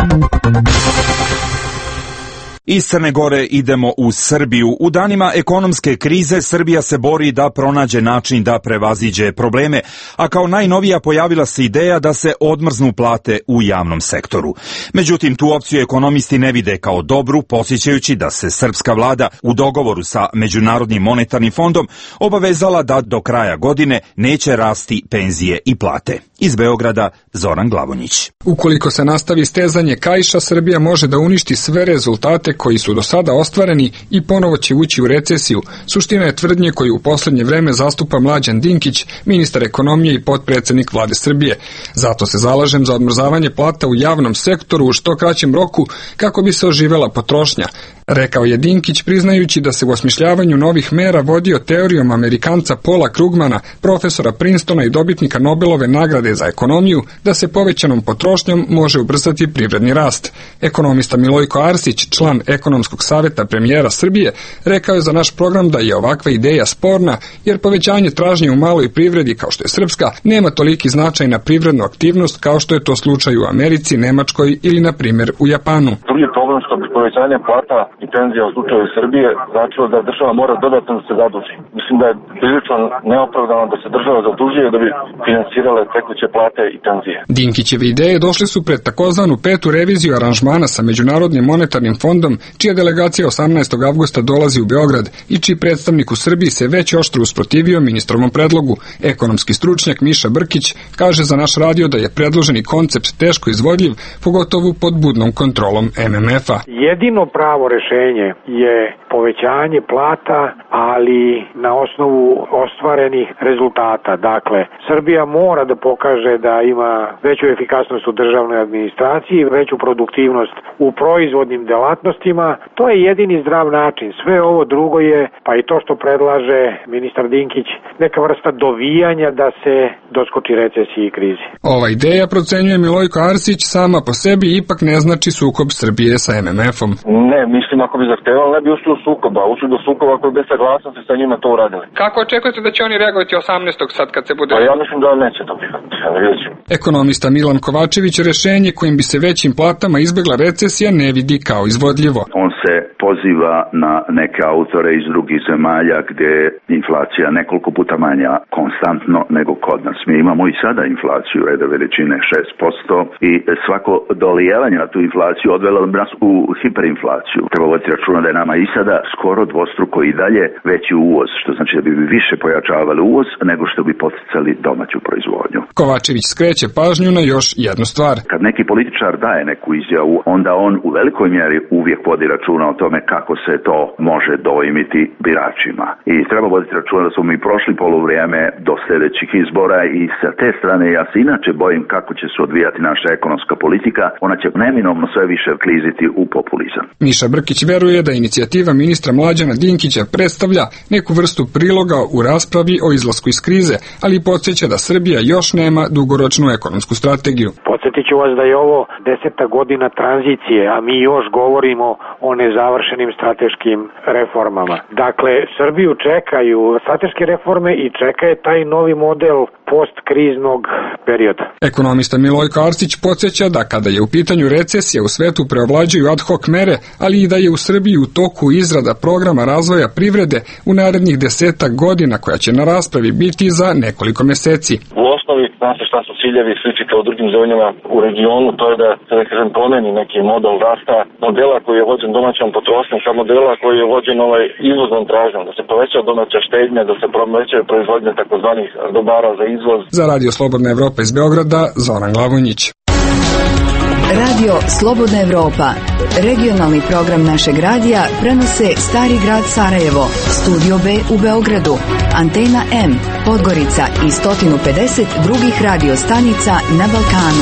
Iz Crne Gore idemo u Srbiju. U danima ekonomske krize Srbija se bori da pronađe način da prevaziđe probleme, a kao najnovija pojavila se ideja da se odmrznu plate u javnom sektoru. Međutim, tu opciju ekonomisti ne vide kao dobru, podsjećajući da se srpska vlada u dogovoru sa Međunarodnim monetarnim fondom obavezala da do kraja godine neće rasti penzije i plate. Iz Beograda, Zoran Glavonjić. Ukoliko se nastavi stezanje kaiša, Srbija može da uništi sve rezultate koji su do sada ostvareni i ponovo će ući u recesiju. Suština je tvrdnje koju u posljednje vreme zastupa Mlađan Dinkić, ministar ekonomije i potpredsjednik vlade Srbije. Zato se zalažem za odmrzavanje plata u javnom sektoru u što kraćem roku kako bi se oživela potrošnja, rekao je Dinkić, priznajući da se u osmišljavanju novih mera vodio teorijom Amerikanca Paula Krugmana, profesora Princetona i dobitnika Nobelove nagrade za ekonomiju, da se povećanom potrošnjom može ubrzati privredni rast. Ekonomista Milojko Arsić, član ekonomskog savjeta premijera Srbije, rekao je za naš program da je ovakva ideja sporna, jer povećanje tražnje u maloj privredi kao što je srpska nema toliki značaj na privrednu aktivnost kao što je to slučaj u Americi, Nemačkoj ili na primjer u Japanu. Drugi problem što bi povećanje plata i penzija u slučaju Srbije značilo da država mora dodatno da se zaduži. Mislim da je prilično neopravdano da se država zadužuje da bi finansirale tekuće plate i penzije. Dinkićeve ideje došle su pred takozvanu petu reviziju aranžmana sa Međunarodnim monetarnim fondom, čija delegacija osamnaestog avgusta dolazi u Beograd i čiji predstavnik u Srbiji se već oštro usprotivio ministrovom predlogu. Ekonomski stručnjak Miša Brkić kaže za naš radio da je predloženi koncept teško izvodljiv, pogotovo pod budnom kontrolom em em ef-a. Jedino pravo rešenje je povećanje plata, ali na osnovu ostvarenih rezultata. Dakle, Srbija mora da pokaže da ima veću efikasnost u državnoj administraciji, veću produktivnost u proizvodnim delatnostima. To je jedini zdrav način. Sve ovo drugo je, pa i to što predlaže ministar Dinkić, neka vrsta dovijanja da se doskoči recesiji i krizi. Ova ideja, procenjuje Milojko Arsić, sama po sebi ipak ne znači sukob Srbije sa em em ef-om. Ne, mislim ako bi zahtevalo, ne bi ušlo u sukoba, ušli do sukoba koji bez saglasnosti sa njima to uradili. Kako očekujete da će oni reagovati osamnaestog sad kad se bude... Pa ja mislim da neće to prihvatiti. Ekonomista Milan Kovačević rešenje kojim bi se većim platama izbegla recesija ne vidi kao izvodljivo. On se poziva na neke autore iz drugih zemalja gdje je inflacija nekoliko puta manja konstantno nego kod nas. Mi imamo i sada inflaciju reda veličine šest posto i svako dolijevanje na tu inflaciju odvelo nas u hiperinflaciju. Treba voditi računa da je nama i sada skoro dvostruko i dalje veći uvoz, što znači da bi više pojačavali uvoz nego što bi poticali domaću proizvodnju. Kovačević skreće pažnju na još jednu stvar. Kad neki političar daje neku izjavu, onda on u velikoj mjeri uvijek vodi računa o tome kako se to može dojmiti biračima. I treba voditi računa da smo mi prošli poluvrijeme do sljedećih izbora i sa te strane ja se inače bojim kako će se odvijati naša ekonomska politika. Ona će neminovno sve više kliziti u populizam. Miša Brkić veruje da inicijativa ministra Mlađana Dinkića predstavlja neku vrstu priloga u raspravi o izlasku iz krize, ali podsjeća da Srbija još nema dugoročnu ekonomsku strategiju. Podsjetit ću vas da je ovo deseta godina tranzicije, a mi još govorimo o nezavršenim strateškim reformama. Dakle, Srbiju čekaju strateške reforme i čeka je taj novi model postkriznog perioda. Ekonomista Milojko Arsić podsjeća da kada je u pitanju recesija u svetu preovlađuju ad hoc mere, ali i da je u Srbiji u toku izrada programa razvoja privrede u narednih desetak godina koja će na raspravi biti za nekoliko meseci. U osnovi, zna se šta su ciljevi sliči kao u drugim zemljama u regionu, to je da se, da kažem, promeni neki model rasta modela koji je vođen domaćom potrošnjom ka modela koji je vođen ovaj izvoznom tražnjom, da se poveća domaća štednja, da se poveća proizvodnja takozvanih dobara za izvoz. Za Radio Slobodna Evropa iz Beograda, Zoran Glavonjić. Radio Slobodna Evropa, regionalni program našeg radija, prenose Stari grad Sarajevo, Studio B u Beogradu, Antena M, Podgorica i sto pedeset drugih radio stanica na Balkanu.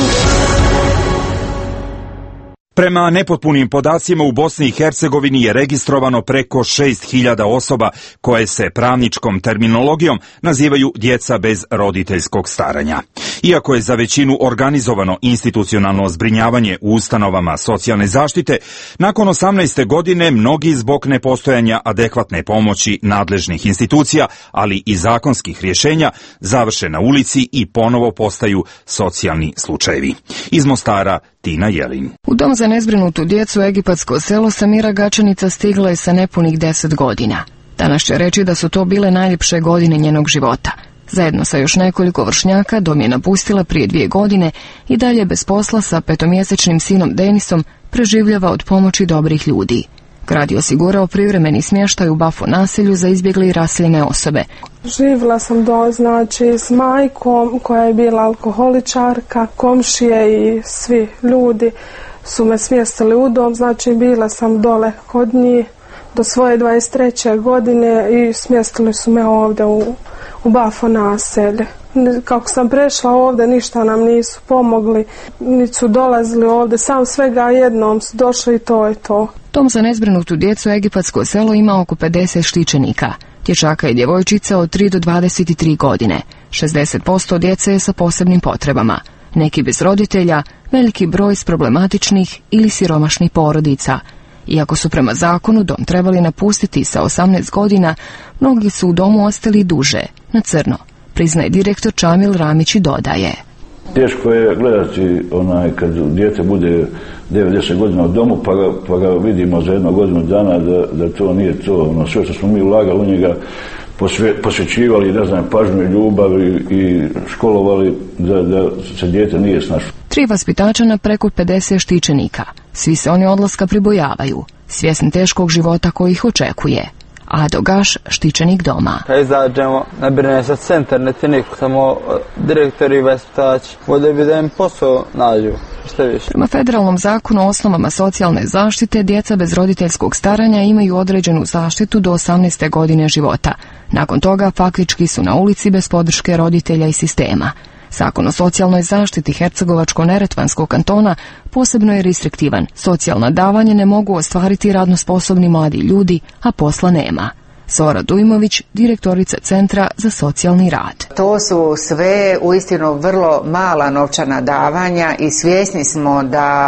Prema nepotpunim podacima u Bosni i Hercegovini je registrovano preko šest hiljada osoba koje se pravničkom terminologijom nazivaju djeca bez roditeljskog staranja. Iako je za većinu organizovano institucionalno zbrinjavanje u ustanovama socijalne zaštite, nakon osamnaeste godine mnogi zbog nepostojanja adekvatne pomoći nadležnih institucija, ali i zakonskih rješenja, završe na ulici i ponovo postaju socijalni slučajevi. Iz Mostara, Tina Jelin. U dom za nezbrinutu djecu egipatsko selo Samira Gačanica stigla je sa nepunih deset godina. Danas će reći da su to bile najljepše godine njenog života. Zajedno sa još nekoliko vršnjaka dom je napustila prije dvije godine i dalje bez posla sa petomjesečnim sinom Denisom preživljava od pomoći dobrih ljudi. Grad je osigurao privremeni smještaj u Bafo naselju za izbjegle i raseljene osobe. Živjela sam do, znači, s majkom koja je bila alkoholičarka, komšije i svi ljudi su me smjestili u dom, znači bila sam dole kod njih do svoje dvadeset treće godine i smjestili su me ovdje u, u Bafo naselje. Kako sam prešla ovdje, ništa nam nisu pomogli, niti su dolazili ovdje, sam svega jednom su došli i to je to. Dom za nezbrinutu djecu egipatsko selo ima oko pedeset štićenika, dječaka i djevojčica od tri do dvadeset tri godine. šezdeset posto djece je sa posebnim potrebama, neki bez roditelja, veliki broj s problematičnih ili siromašnih porodica. Iako su prema zakonu dom trebali napustiti sa osamnaest godina, mnogi su u domu ostali duže, na crno, priznaje direktor Čamil Ramić i dodaje. Teško je gledati onaj, kad dijete bude devedeset godina u domu, pa ga, pa ga vidimo za jednu godinu dana da, da to nije to. Ono, sve što smo mi ulagali u njega, posve, posvećivali, ne znam, pažnju i ljubav i, i školovali da, da se dijete nije snašlo. Tri vaspitača na preko pedeset štićenika. Svi se oni odlaska pribojavaju, svjesni teškog života koji ih očekuje. Ado Gaš, štićenik doma. Kad izađemo, ne brine se centar, niti niko, samo direktori i vaspitači. Vode bi da im posao nađu, što više. Prema federalnom zakonu o osnovama socijalne zaštite, djeca bez roditeljskog staranja imaju određenu zaštitu do osamnaeste godine života. Nakon toga faktički su na ulici bez podrške roditelja i sistema. Zakon o socijalnoj zaštiti Hercegovačko-neretvanskog kantona posebno je restriktivan. Socijalna davanja ne mogu ostvariti radno sposobni mladi ljudi, a posla nema. Zora Dujmović, direktorica Centra za socijalni rad. To su sve uistinu vrlo mala novčana davanja i svjesni smo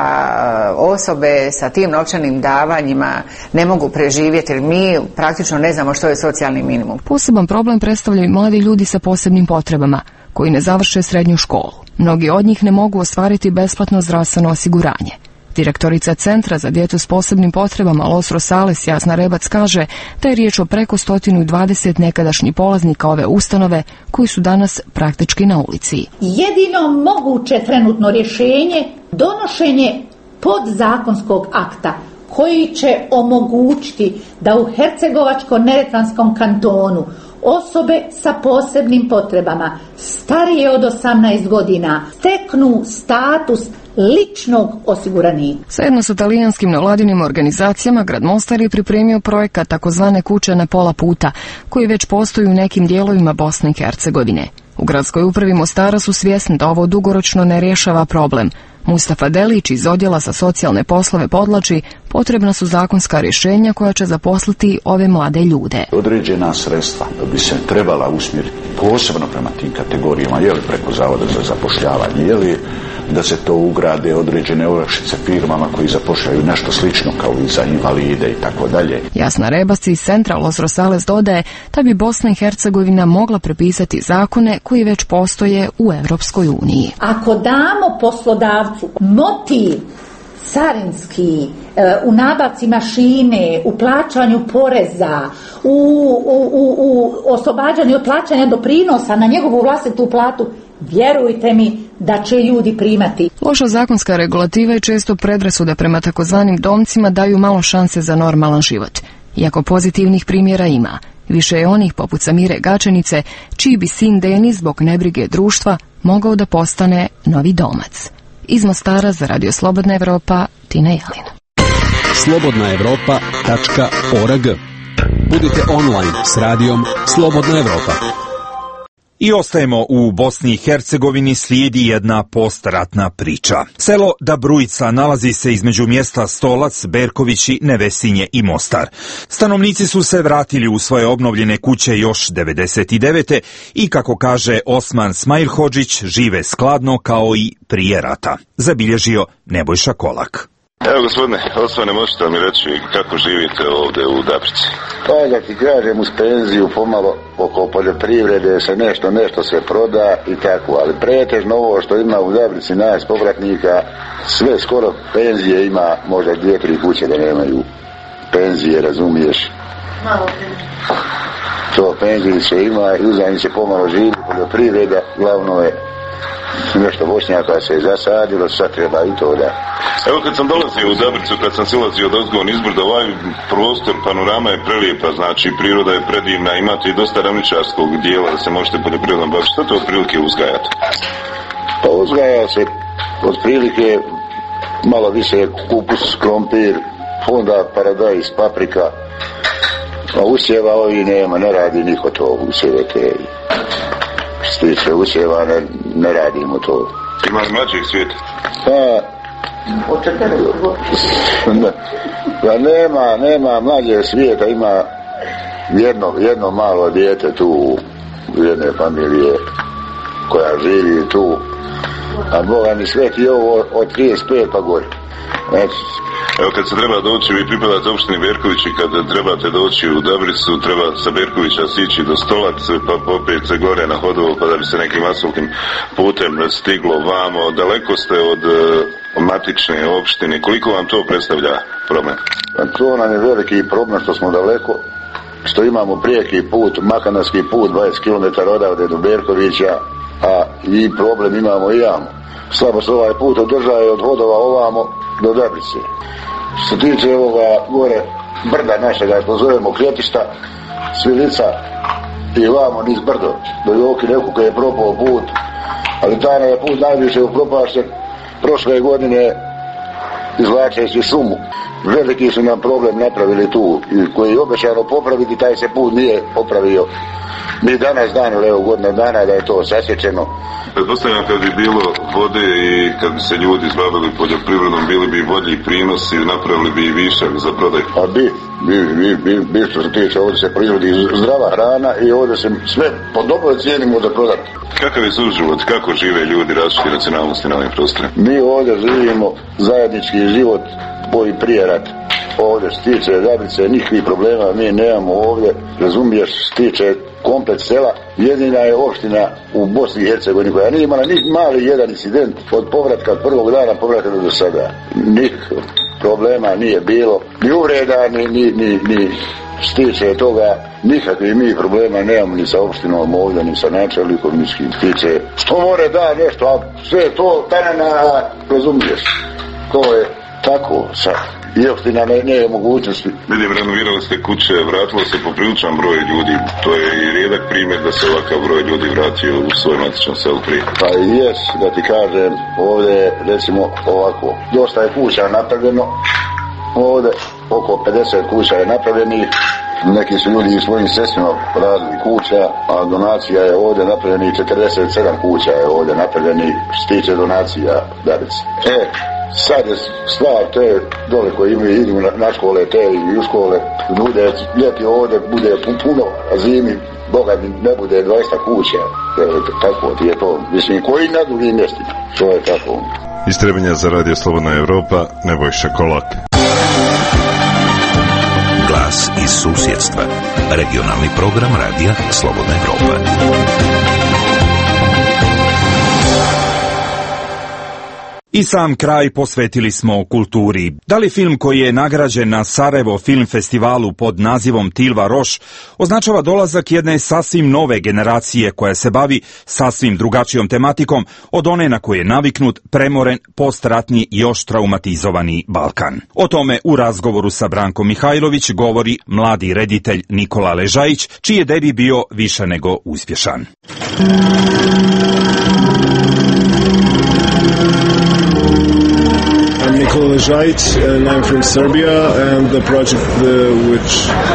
da osobe sa tim novčanim davanjima ne mogu preživjeti jer mi praktično ne znamo što je socijalni minimum. Poseban problem predstavljaju mladi ljudi sa posebnim potrebama koji ne završe srednju školu. Mnogi od njih ne mogu ostvariti besplatno zdravstveno osiguranje. Direktorica Centra za djecu s posebnim potrebama Los Rosales Jasna Rebac kaže da je riječ o preko sto dvadeset nekadašnjih polaznika ove ustanove koji su danas praktički na ulici. Jedino moguće trenutno rješenje donošenje podzakonskog akta koji će omogućiti da u Hercegovačko-neretvanskom kantonu osobe sa posebnim potrebama starije od osamnaest godina steknu status ličnog osiguranika. Zajedno sa talijanskim nevladinim organizacijama grad Mostar je pripremio projekat takozvane kuće na pola puta, koji već postoji u nekim dijelovima Bosne i Hercegovine. U gradskoj upravi Mostara su svjesni da ovo dugoročno ne rješava problem. Mustafa Delić iz odjela za socijalne poslove podlači, potrebna su zakonska rješenja koja će zaposliti ove mlade ljude. Određena sredstva bi se trebala usmjeriti posebno prema tim kategorijama, je li preko Zavoda za zapošljavanje, je li da se to ugrade određene olakšice firmama koji zapošljaju nešto slično kao i za invalide i tako dalje. Jasna Rebac iz Centra Los Rosales dodaje da bi Bosna i Hercegovina mogla prepisati zakone koji već postoje u Europskoj uniji. Ako damo poslodavcu motiv carinski, u nabavci mašine, u plaćanju poreza, u, u, u, u oslobađanju od plaćanja doprinosa na njegovu vlastitu platu, vjerujte mi da će ljudi primati. Loša zakonska regulativa i često predrasude prema takozvanim domcima daju malo šanse za normalan život. Iako pozitivnih primjera ima, više je onih poput Samire Gačenice, čiji bi sin Denis zbog nebrige društva mogao da postane novi domac. Iz Mostara za Radio Slobodna Evropa, Tina Jelin. slobodna evropa tačka org. Budite online s radijom Slobodna Evropa. I ostajemo u Bosni i Hercegovini, slijedi jedna postratna priča. Selo Dabrujica nalazi se između mjesta Stolac, Berkovići, Nevesinje i Mostar. Stanovnici su se vratili u svoje obnovljene kuće još devedeset devete i, kako kaže Osman Smajlhodžić, žive skladno kao i prije rata. Zabilježio Nebojša Kolak. Evo gospodine Osmane, možete li mi reći kako živite ovdje u Dabrici? Pa da ti kažem, uz penziju pomalo oko poljoprivrede se nešto, nešto se proda i tako, ali pretežno ovo što ima u Dabrici nas povratnika, sve skoro penzije ima, možda dvije, tri kuće da nemaju penzije, razumiješ? Malo to penzije se ima i uzajni se pomalo živi, poljoprivreda, glavno je nešto voćnjaka se je zasadilo, sad treba i to da. Evo kad sam dolazio u Dabricu, kad sam silazio od ozgo nizbrda, ovaj prostor, panorama je prelijepa, znači priroda je predivna, imate i dosta ravničarskog dijela da se možete poljoprivredom baviti. Što to otprilike uzgajate? Pa uzgaja se otprilike malo više kupus, krompir, onda paradajz, paprika, a usjeva ovi nema, ne radi niko to usjeve te. Što se tiče usjeva, ne, ne radimo to. Ima li mlađeg svijeta? Pa, pa nema, nema mlađeg svijeta, ima jedno, jedno malo dijete tu u jedne familije koja živi tu, a Boga mi sveti ovo od trideset pet pa gore. Znači, evo kad se treba doći, vi pripadate opštini Berković i kad trebate doći u Dabricu, treba sa Berkovića sići do Stolac, pa popet se gore na Hodovo, pa da bi se nekim asfaltnim putem stiglo vamo. Daleko ste od uh, matične opštine, koliko vam to predstavlja problem? A to nam je veliki problem što smo daleko, što imamo prijeki put, Makanarski put, dvadeset kilometara odavde do Berkovića, a i problem imamo i jamo. Slabo se ovaj put održaje od Hodova ovamo do Dabrice. Što se tiče ovoga gore brda našega, ako zovemo Kljetišta, Svilica i vamo niz brdo, do Joki neku koji je propao put, ali taj je put najviše upropašten. Prošle godine izvlačeći šumu. Veliki su nam problem napravili tu, koji je obećano popraviti, taj se put nije popravio. Mi danas dan, evo godina dana da je to sasječeno. Pretpostavljam kad bi bilo vode i kad bi se ljudi izbavili poljoprivredom, bili bi bolji prinosi, napravili bi i višak za prodaj. A bi, bi, bi, bi, bi što se tiče, ovdje se proizvodi zdrava hrana i ovdje se sve po dobroj cijeni može prodati. Kakav je suživot, kako žive ljudi različite nacionalnosti na ovim prostorima? Mi ovdje živimo zajednički život koji prije rata. Ovdje što tiče Gabice, nikakvih problema mi nemamo ovdje, razumiješ, što tiče komplet sela, jedina je opština u Bosni i Hercegovini koja nije imala ni mali jedan incident od povratka prvog dana povratka do sada. Nikakvih problema nije bilo, ni uvreda, ni, ni, ni, ni što tiče toga, nikakvih mi problema nemamo ni sa opštinom ovdje, ni sa načelnikom, ni s kim tiče. Što more da nešto, a sve to tanana, razumiješ, to je tako sad. I opština ne, ne je mogućnosti. Vidim, renovirali ste kuće, vratilo se popriličan broj ljudi. To je i rijedak primjer da se ovakav broj ljudi vratio u svoj matičan sel prije. Pa i jes, da ti kažem, ovdje recimo ovako, dosta je kuća napravljeno, ovdje oko pedeset kuća je napravljenih, neki su ljudi i svojim sredstvima radili kuća, a donacija je ovdje napravljenih, četrdeset sedam kuća je ovdje napravljenih što se tiče donacija Davice. E, sad je stvar, to je dole koji imaju, idu na, na škole, te i u škole, bude ljeti ovdje, bude puno, a zimi, Boga ne bude dvadeset kuća, tako ti je to, mislim, koji na drugim mjestima, to je tako. Iz Trebinja za Radio Slobodna Evropa, Nebojša Kolak. Glas iz susjedstva, regionalni program Radija Slobodna Evropa. I sam kraj posvetili smo kulturi. Da li film koji je nagrađen na Sarajevo film festivalu pod nazivom Tilva Roš označava dolazak jedne sasvim nove generacije koja se bavi sasvim drugačijom tematikom od one na koje je naviknut, premoren, postratni i još traumatizovani Balkan? O tome u razgovoru sa Brankom Mihajlović govori mladi reditelj Nikola Ležajić, čiji je debi bio više nego uspješan. Nikola Ležajić, and I'm from Serbia, and the project uh, which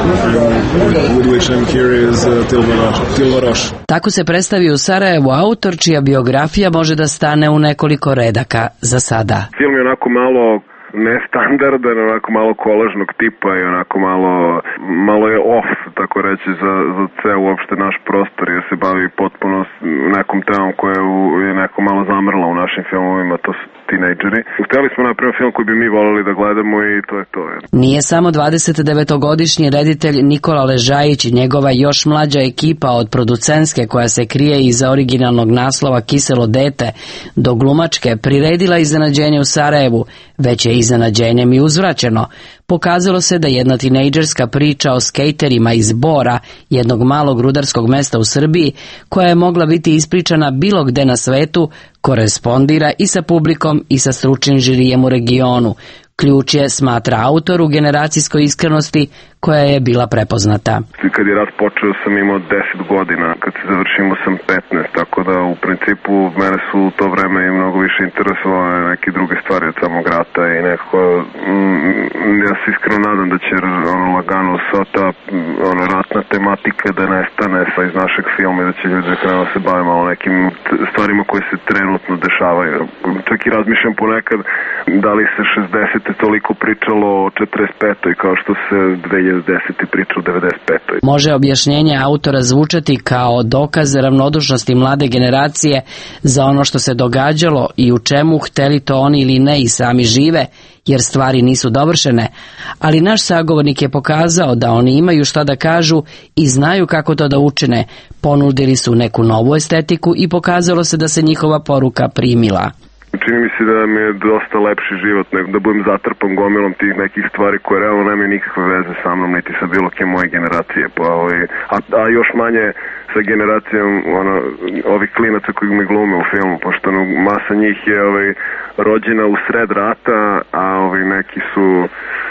um, with which I'm here is uh, Tilva Roš. Tako se predstavi u Sarajevu autor čija biografija može da stane u nekoliko redaka za sada. Film je onako malo nestandardan, onako malo kolažnog tipa i onako malo, malo je off, tako reći, za, za ceo uopšte naš prostor, jer se bavi potpuno nekom temom koja je neko malo zamrla u našim filmovima, to su tinejdžeri. Hteli smo napraviti film koji bi mi voleli da gledamo i to je to. Nije samo dvadesetdevetogodišnji reditelj Nikola Ležajić i njegova još mlađa ekipa od producentske koja se krije iza originalnog naslova Kiselo dete do glumačke priredila iznenađenje u Sarajevu, već je iznenađenjem i uzvraćeno. Pokazalo se da jedna tinejdžerska priča o skejterima iz Bora, jednog malog rudarskog mesta u Srbiji, koja je mogla biti ispričana bilo gde na svetu, korespondira i sa publikom i sa stručnim žirijem u regionu. Ključ je, smatra autor, u generacijskoj iskrenosti koja je bila prepoznata. Kad je rat počeo sam imao deset godina, kad se završimo sam petnaest, tako da u principu mene su u to vreme i mnogo više interesovale neke druge stvari od samog rata i nekako mm, ja se iskreno nadam da će ono lagano sva ta ono, ratna tematika da nestane sa iz našeg filma i da će ljudi zakreno se bave malo nekim stvarima koje se trenutno dešavaju. Čak i razmišljam ponekad da li se šezdeset toliko pričalo o četrdeset petoj kao što se dve hiljade desete pričalo o devedeset petoj. Može objašnjenje autora zvučati kao dokaz ravnodušnosti mlade generacije za ono što se događalo i u čemu, hteli to oni ili ne, i sami žive, jer stvari nisu dovršene, ali naš sagovornik je pokazao da oni imaju šta da kažu i znaju kako to da učine. Ponudili su neku novu estetiku i pokazalo se da se njihova poruka primila. Čini mi se da mi je dosta lepši život, nego da budem zatrpan gomilom tih nekih stvari koje realno nemaju nikakve veze sa mnom, niti sa bilo kje moje generacije. Pa, ovaj, a, a još manje sa generacijom ono, ovih klinaca koji mi glume u filmu, pošto no, masa njih je ovaj, rođena u sred rata, a ovi neki su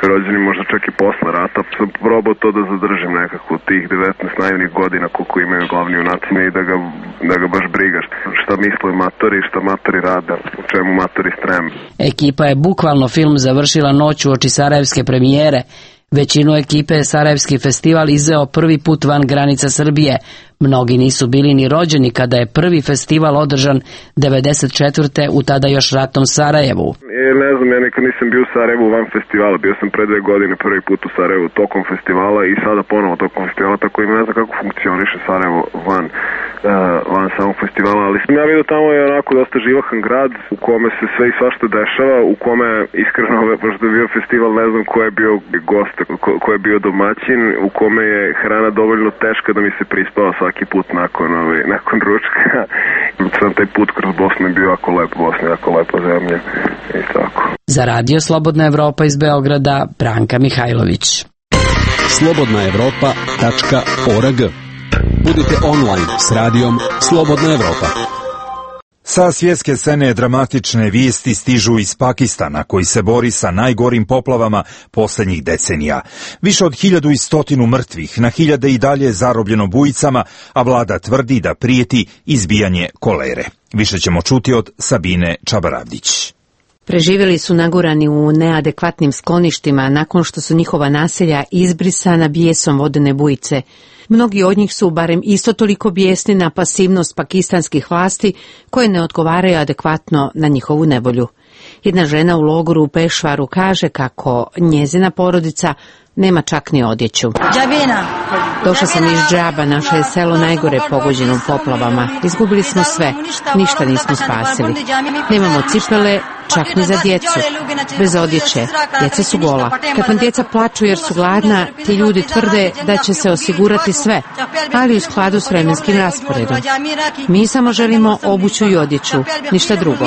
rođeni možda čak i posle rata. Sam probao to da zadržim nekako tih devetnaest naivnih godina koliko imaju glavni junaci i da ga, da ga baš brigaš. Šta misle matori, šta matori rade, u čemu matori streme. Ekipa je bukvalno film završila noću oči sarajevske premijere. Većinu ekipe je Sarajevski festival izveo prvi put van granica Srbije. Mnogi nisu bili ni rođeni kada je prvi festival održan devedeset četvrte u tada još ratnom Sarajevu. E, ne znam, ja nikad nisam bio u Sarajevu van festivala. Bio sam pre dve godine prvi put u Sarajevu tokom festivala i sada ponovo tokom festivala, tako i ne znam kako funkcioniše Sarajevo van, uh, van samog festivala. Ali sam ja vidio tamo je onako dosta živahan grad u kome se sve i svašta dešava, u kome iskreno, pošto je bio festival, ne znam ko je bio gost, ko, ko je bio domaćin, u kome je hrana dovoljno teška da mi se prispava svaki put nakon, ovaj, nakon ručka. Sam taj put kroz Bosnu je bio jako lep, Bosna je jako lepa zemlja i tako. Za Radio Slobodna Evropa iz Beograda, Branka Mihajlović. slobodna evropa tačka org. Budite online s radijom Slobodna Evropa. Sa svjetske scene dramatične vijesti stižu iz Pakistana, koji se bori sa najgorim poplavama posljednjih decenija. Više od hiljadu i stotinu mrtvih, na hiljade i dalje zarobljeno bujicama, a vlada tvrdi da prijeti izbijanje kolere. Više ćemo čuti od Sabine Čabaravdić. Preživjeli su nagurani u neadekvatnim skloništima nakon što su njihova naselja izbrisana bijesom vodene bujice. Mnogi od njih su barem isto toliko bijesni na pasivnost pakistanskih vlasti koje ne odgovaraju adekvatno na njihovu nevolju. Jedna žena u logoru u Pešvaru kaže kako njezina porodica nema čak ni odjeću. Došla sam iz Džaba, naše je selo najgore pogođeno poplavama. Izgubili smo sve, ništa nismo spasili. Nemamo cipele, čak ni za djecu. Bez odjeće, djeca su gola. Kad vam djeca plaču jer su gladna, ti ljudi tvrde da će se osigurati sve, ali u skladu s vremenskim rasporedom. Mi samo želimo obuću i odjeću, ništa drugo.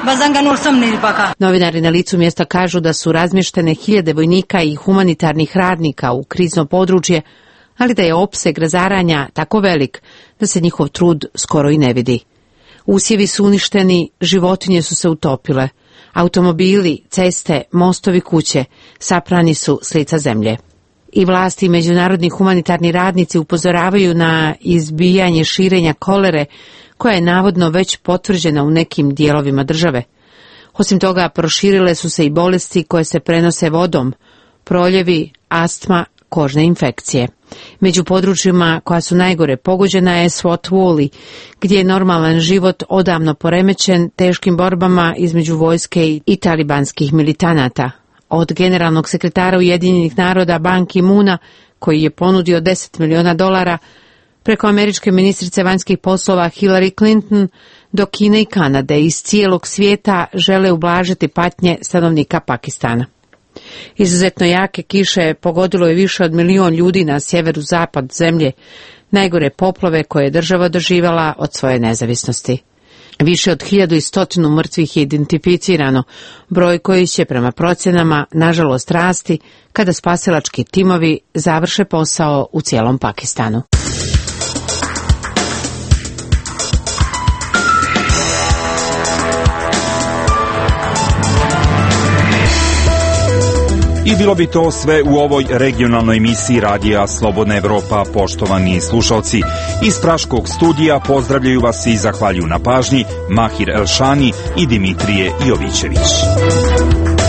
Novinari na licu mjesta kažu da su razmještene hiljade vojnika i humanitarnih radnika u krizno područje, ali da je opseg razaranja tako velik da se njihov trud skoro i ne vidi. Usjevi su uništeni, životinje su se utopile, automobili, ceste, mostovi, kuće saprani su s lica zemlje. I vlasti i međunarodni humanitarni radnici upozoravaju na izbijanje širenja kolere, koja je navodno već potvrđena u nekim dijelovima države. Osim toga, proširile su se i bolesti koje se prenose vodom, proljevi, astma, kožne infekcije. Među područjima koja su najgore pogođena je Swat Valley, gdje je normalan život odavno poremećen teškim borbama između vojske i talibanskih militanata. Od generalnog sekretara Ujedinjenih naroda Ban Ki-moona, koji je ponudio deset miliona dolara, preko američke ministrice vanjskih poslova Hillary Clinton, do Kine i Kanade iz cijelog svijeta žele ublažiti patnje stanovnika Pakistana. Izuzetno jake kiše pogodilo je više od milion ljudi na sjeveru zapad zemlje, najgore poplave koje je država doživjela od svoje nezavisnosti. Više od hiljadu i stotinu mrtvih je identificirano, broj koji će prema procjenama nažalost rasti kada spasilački timovi završe posao u cijelom Pakistanu. I bilo bi to sve u ovoj regionalnoj emisiji Radija Slobodna Evropa, poštovani slušalci. Iz Praškog studija pozdravljaju vas i zahvaljuju na pažnji Mahir Elšani i Dimitrije Jovićević.